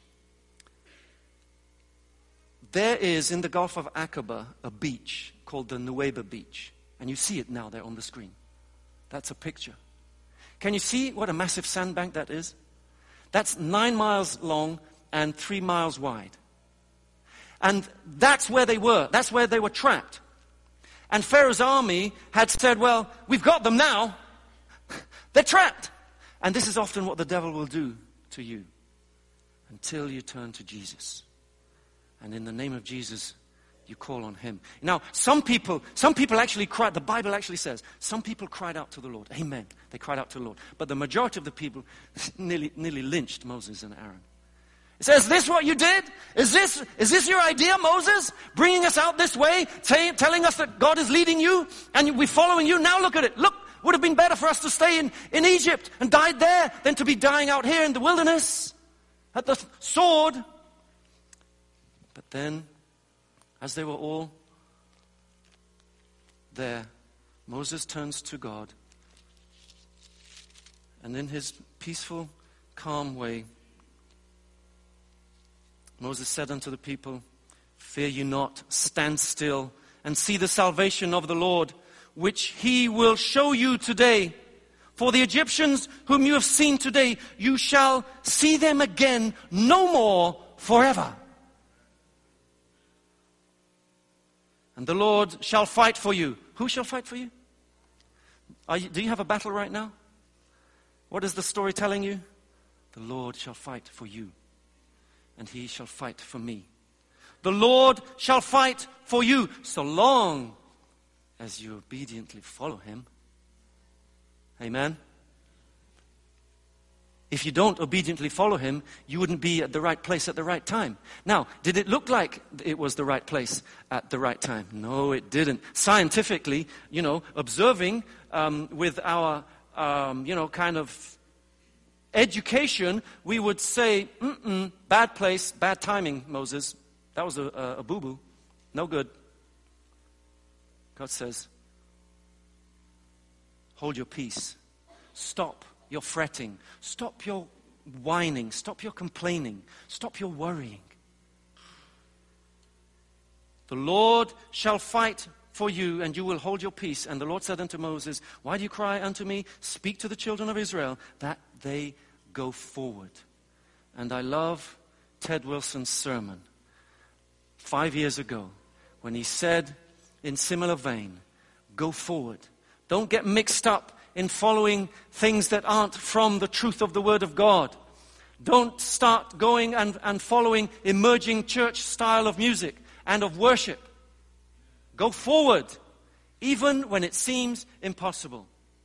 There is, in the Gulf of Aqaba, a beach called the Nuweiba Beach. And you see it now there on the screen. That's a picture. Can you see what a massive sandbank that is? That's 9 miles long and 3 miles wide. And that's where they were. That's where they were trapped. And Pharaoh's army had said, well, we've got them now. They're trapped. And this is often what the devil will do to you until you turn to Jesus. And in the name of Jesus, you call on him. Now, some people actually cried. The Bible actually says, some people cried out to the Lord. Amen. They cried out to the Lord. But the majority of the people nearly lynched Moses and Aaron. It says, is this what you did? Is this your idea, Moses? Bringing us out this way, telling us that God is leading you and we're following you? Now look at it. Look, would have been better for us to stay in Egypt and died there than to be dying out here in the wilderness at the sword. But then, as they were all there, Moses turns to God, and in his peaceful, calm way, Moses said unto the people, fear you not, stand still, and see the salvation of the Lord, which he will show you today. For the Egyptians whom you have seen today, you shall see them again no more forever. And the Lord shall fight for you. Who shall fight for you? Do you have a battle right now? What is the story telling you? The Lord shall fight for you. And he shall fight for me. The Lord shall fight for you so long as you obediently follow him. Amen. If you don't obediently follow him, you wouldn't be at the right place at the right time. Now, did it look like it was the right place at the right time? No, it didn't. Scientifically, observing with our, kind of education, we would say, bad place, bad timing, Moses. That was a boo-boo. No good. God says, hold your peace. Stop your fretting. Stop your whining. Stop your complaining. Stop your worrying. The Lord shall fight for you, and you will hold your peace. And the Lord said unto Moses, why do you cry unto me? Speak to the children of Israel that they go forward. And I love Ted Wilson's sermon 5 years ago when he said in similar vein, go forward. Don't get mixed up in following things that aren't from the truth of the Word of God. Don't start going and following emerging church style of music and of worship. Go forward, even when it seems impossible.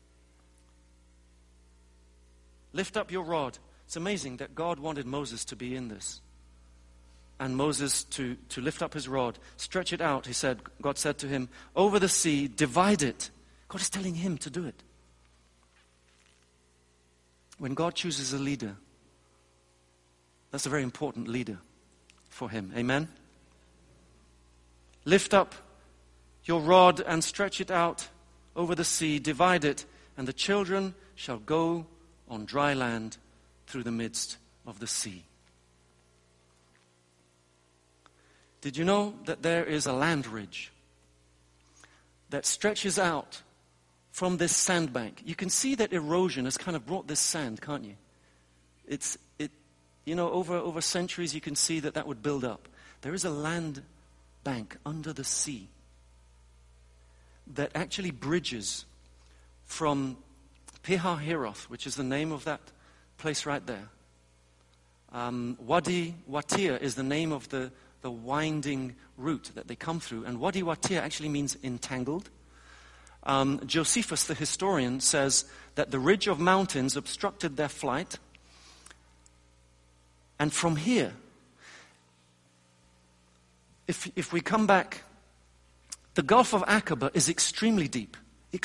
Lift up your rod. It's amazing that God wanted Moses to be in this. And Moses to lift up his rod, stretch it out, God said to him, over the sea, divide it. God is telling him to do it. When God chooses a leader, that's a very important leader for him. Amen? Lift up your rod and stretch it out over the sea, divide it, and the children shall go on dry land through the midst of the sea. Did you know that there is a land ridge that stretches out from this sandbank? You can see that erosion has kind of brought this sand, can't you? Over centuries you can see that would build up. There is a land bank under the sea that actually bridges from Pihahiroth, which is the name of that place right there. Wadi Watir is the name of the winding route that they come through. And Wadi Watir actually means entangled. Josephus, the historian, says that the ridge of mountains obstructed their flight. And from here, if we come back, the Gulf of Aqaba is extremely deep,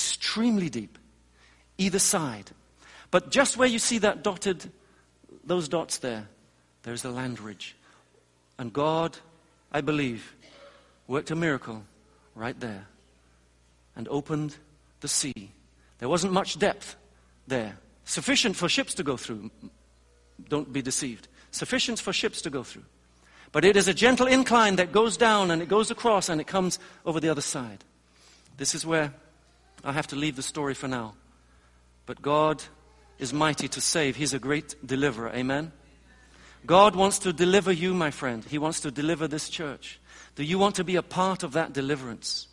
either side. But just where you see that those dots there's a land ridge. And God, I believe, worked a miracle right there and opened the sea. There wasn't much depth there. Sufficient for ships to go through. Don't be deceived. Sufficient for ships to go through. But it is a gentle incline that goes down and it goes across and it comes over the other side. This is where I have to leave the story for now. But God is mighty to save. He's a great deliverer. Amen? God wants to deliver you, my friend. He wants to deliver this church. Do you want to be a part of that deliverance?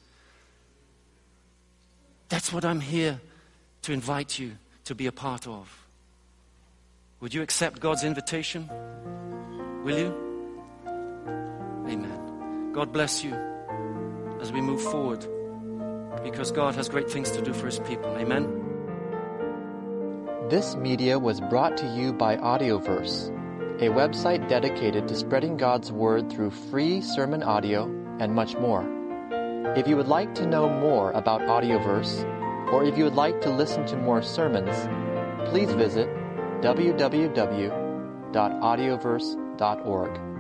That's what I'm here to invite you to be a part of. Would you accept God's invitation? Will you? Amen. God bless you as we move forward, because God has great things to do for His people. Amen. This media was brought to you by Audioverse, a website dedicated to spreading God's Word through free sermon audio and much more. If you would like to know more about Audioverse, or if you would like to listen to more sermons, please visit www.audioverse.org.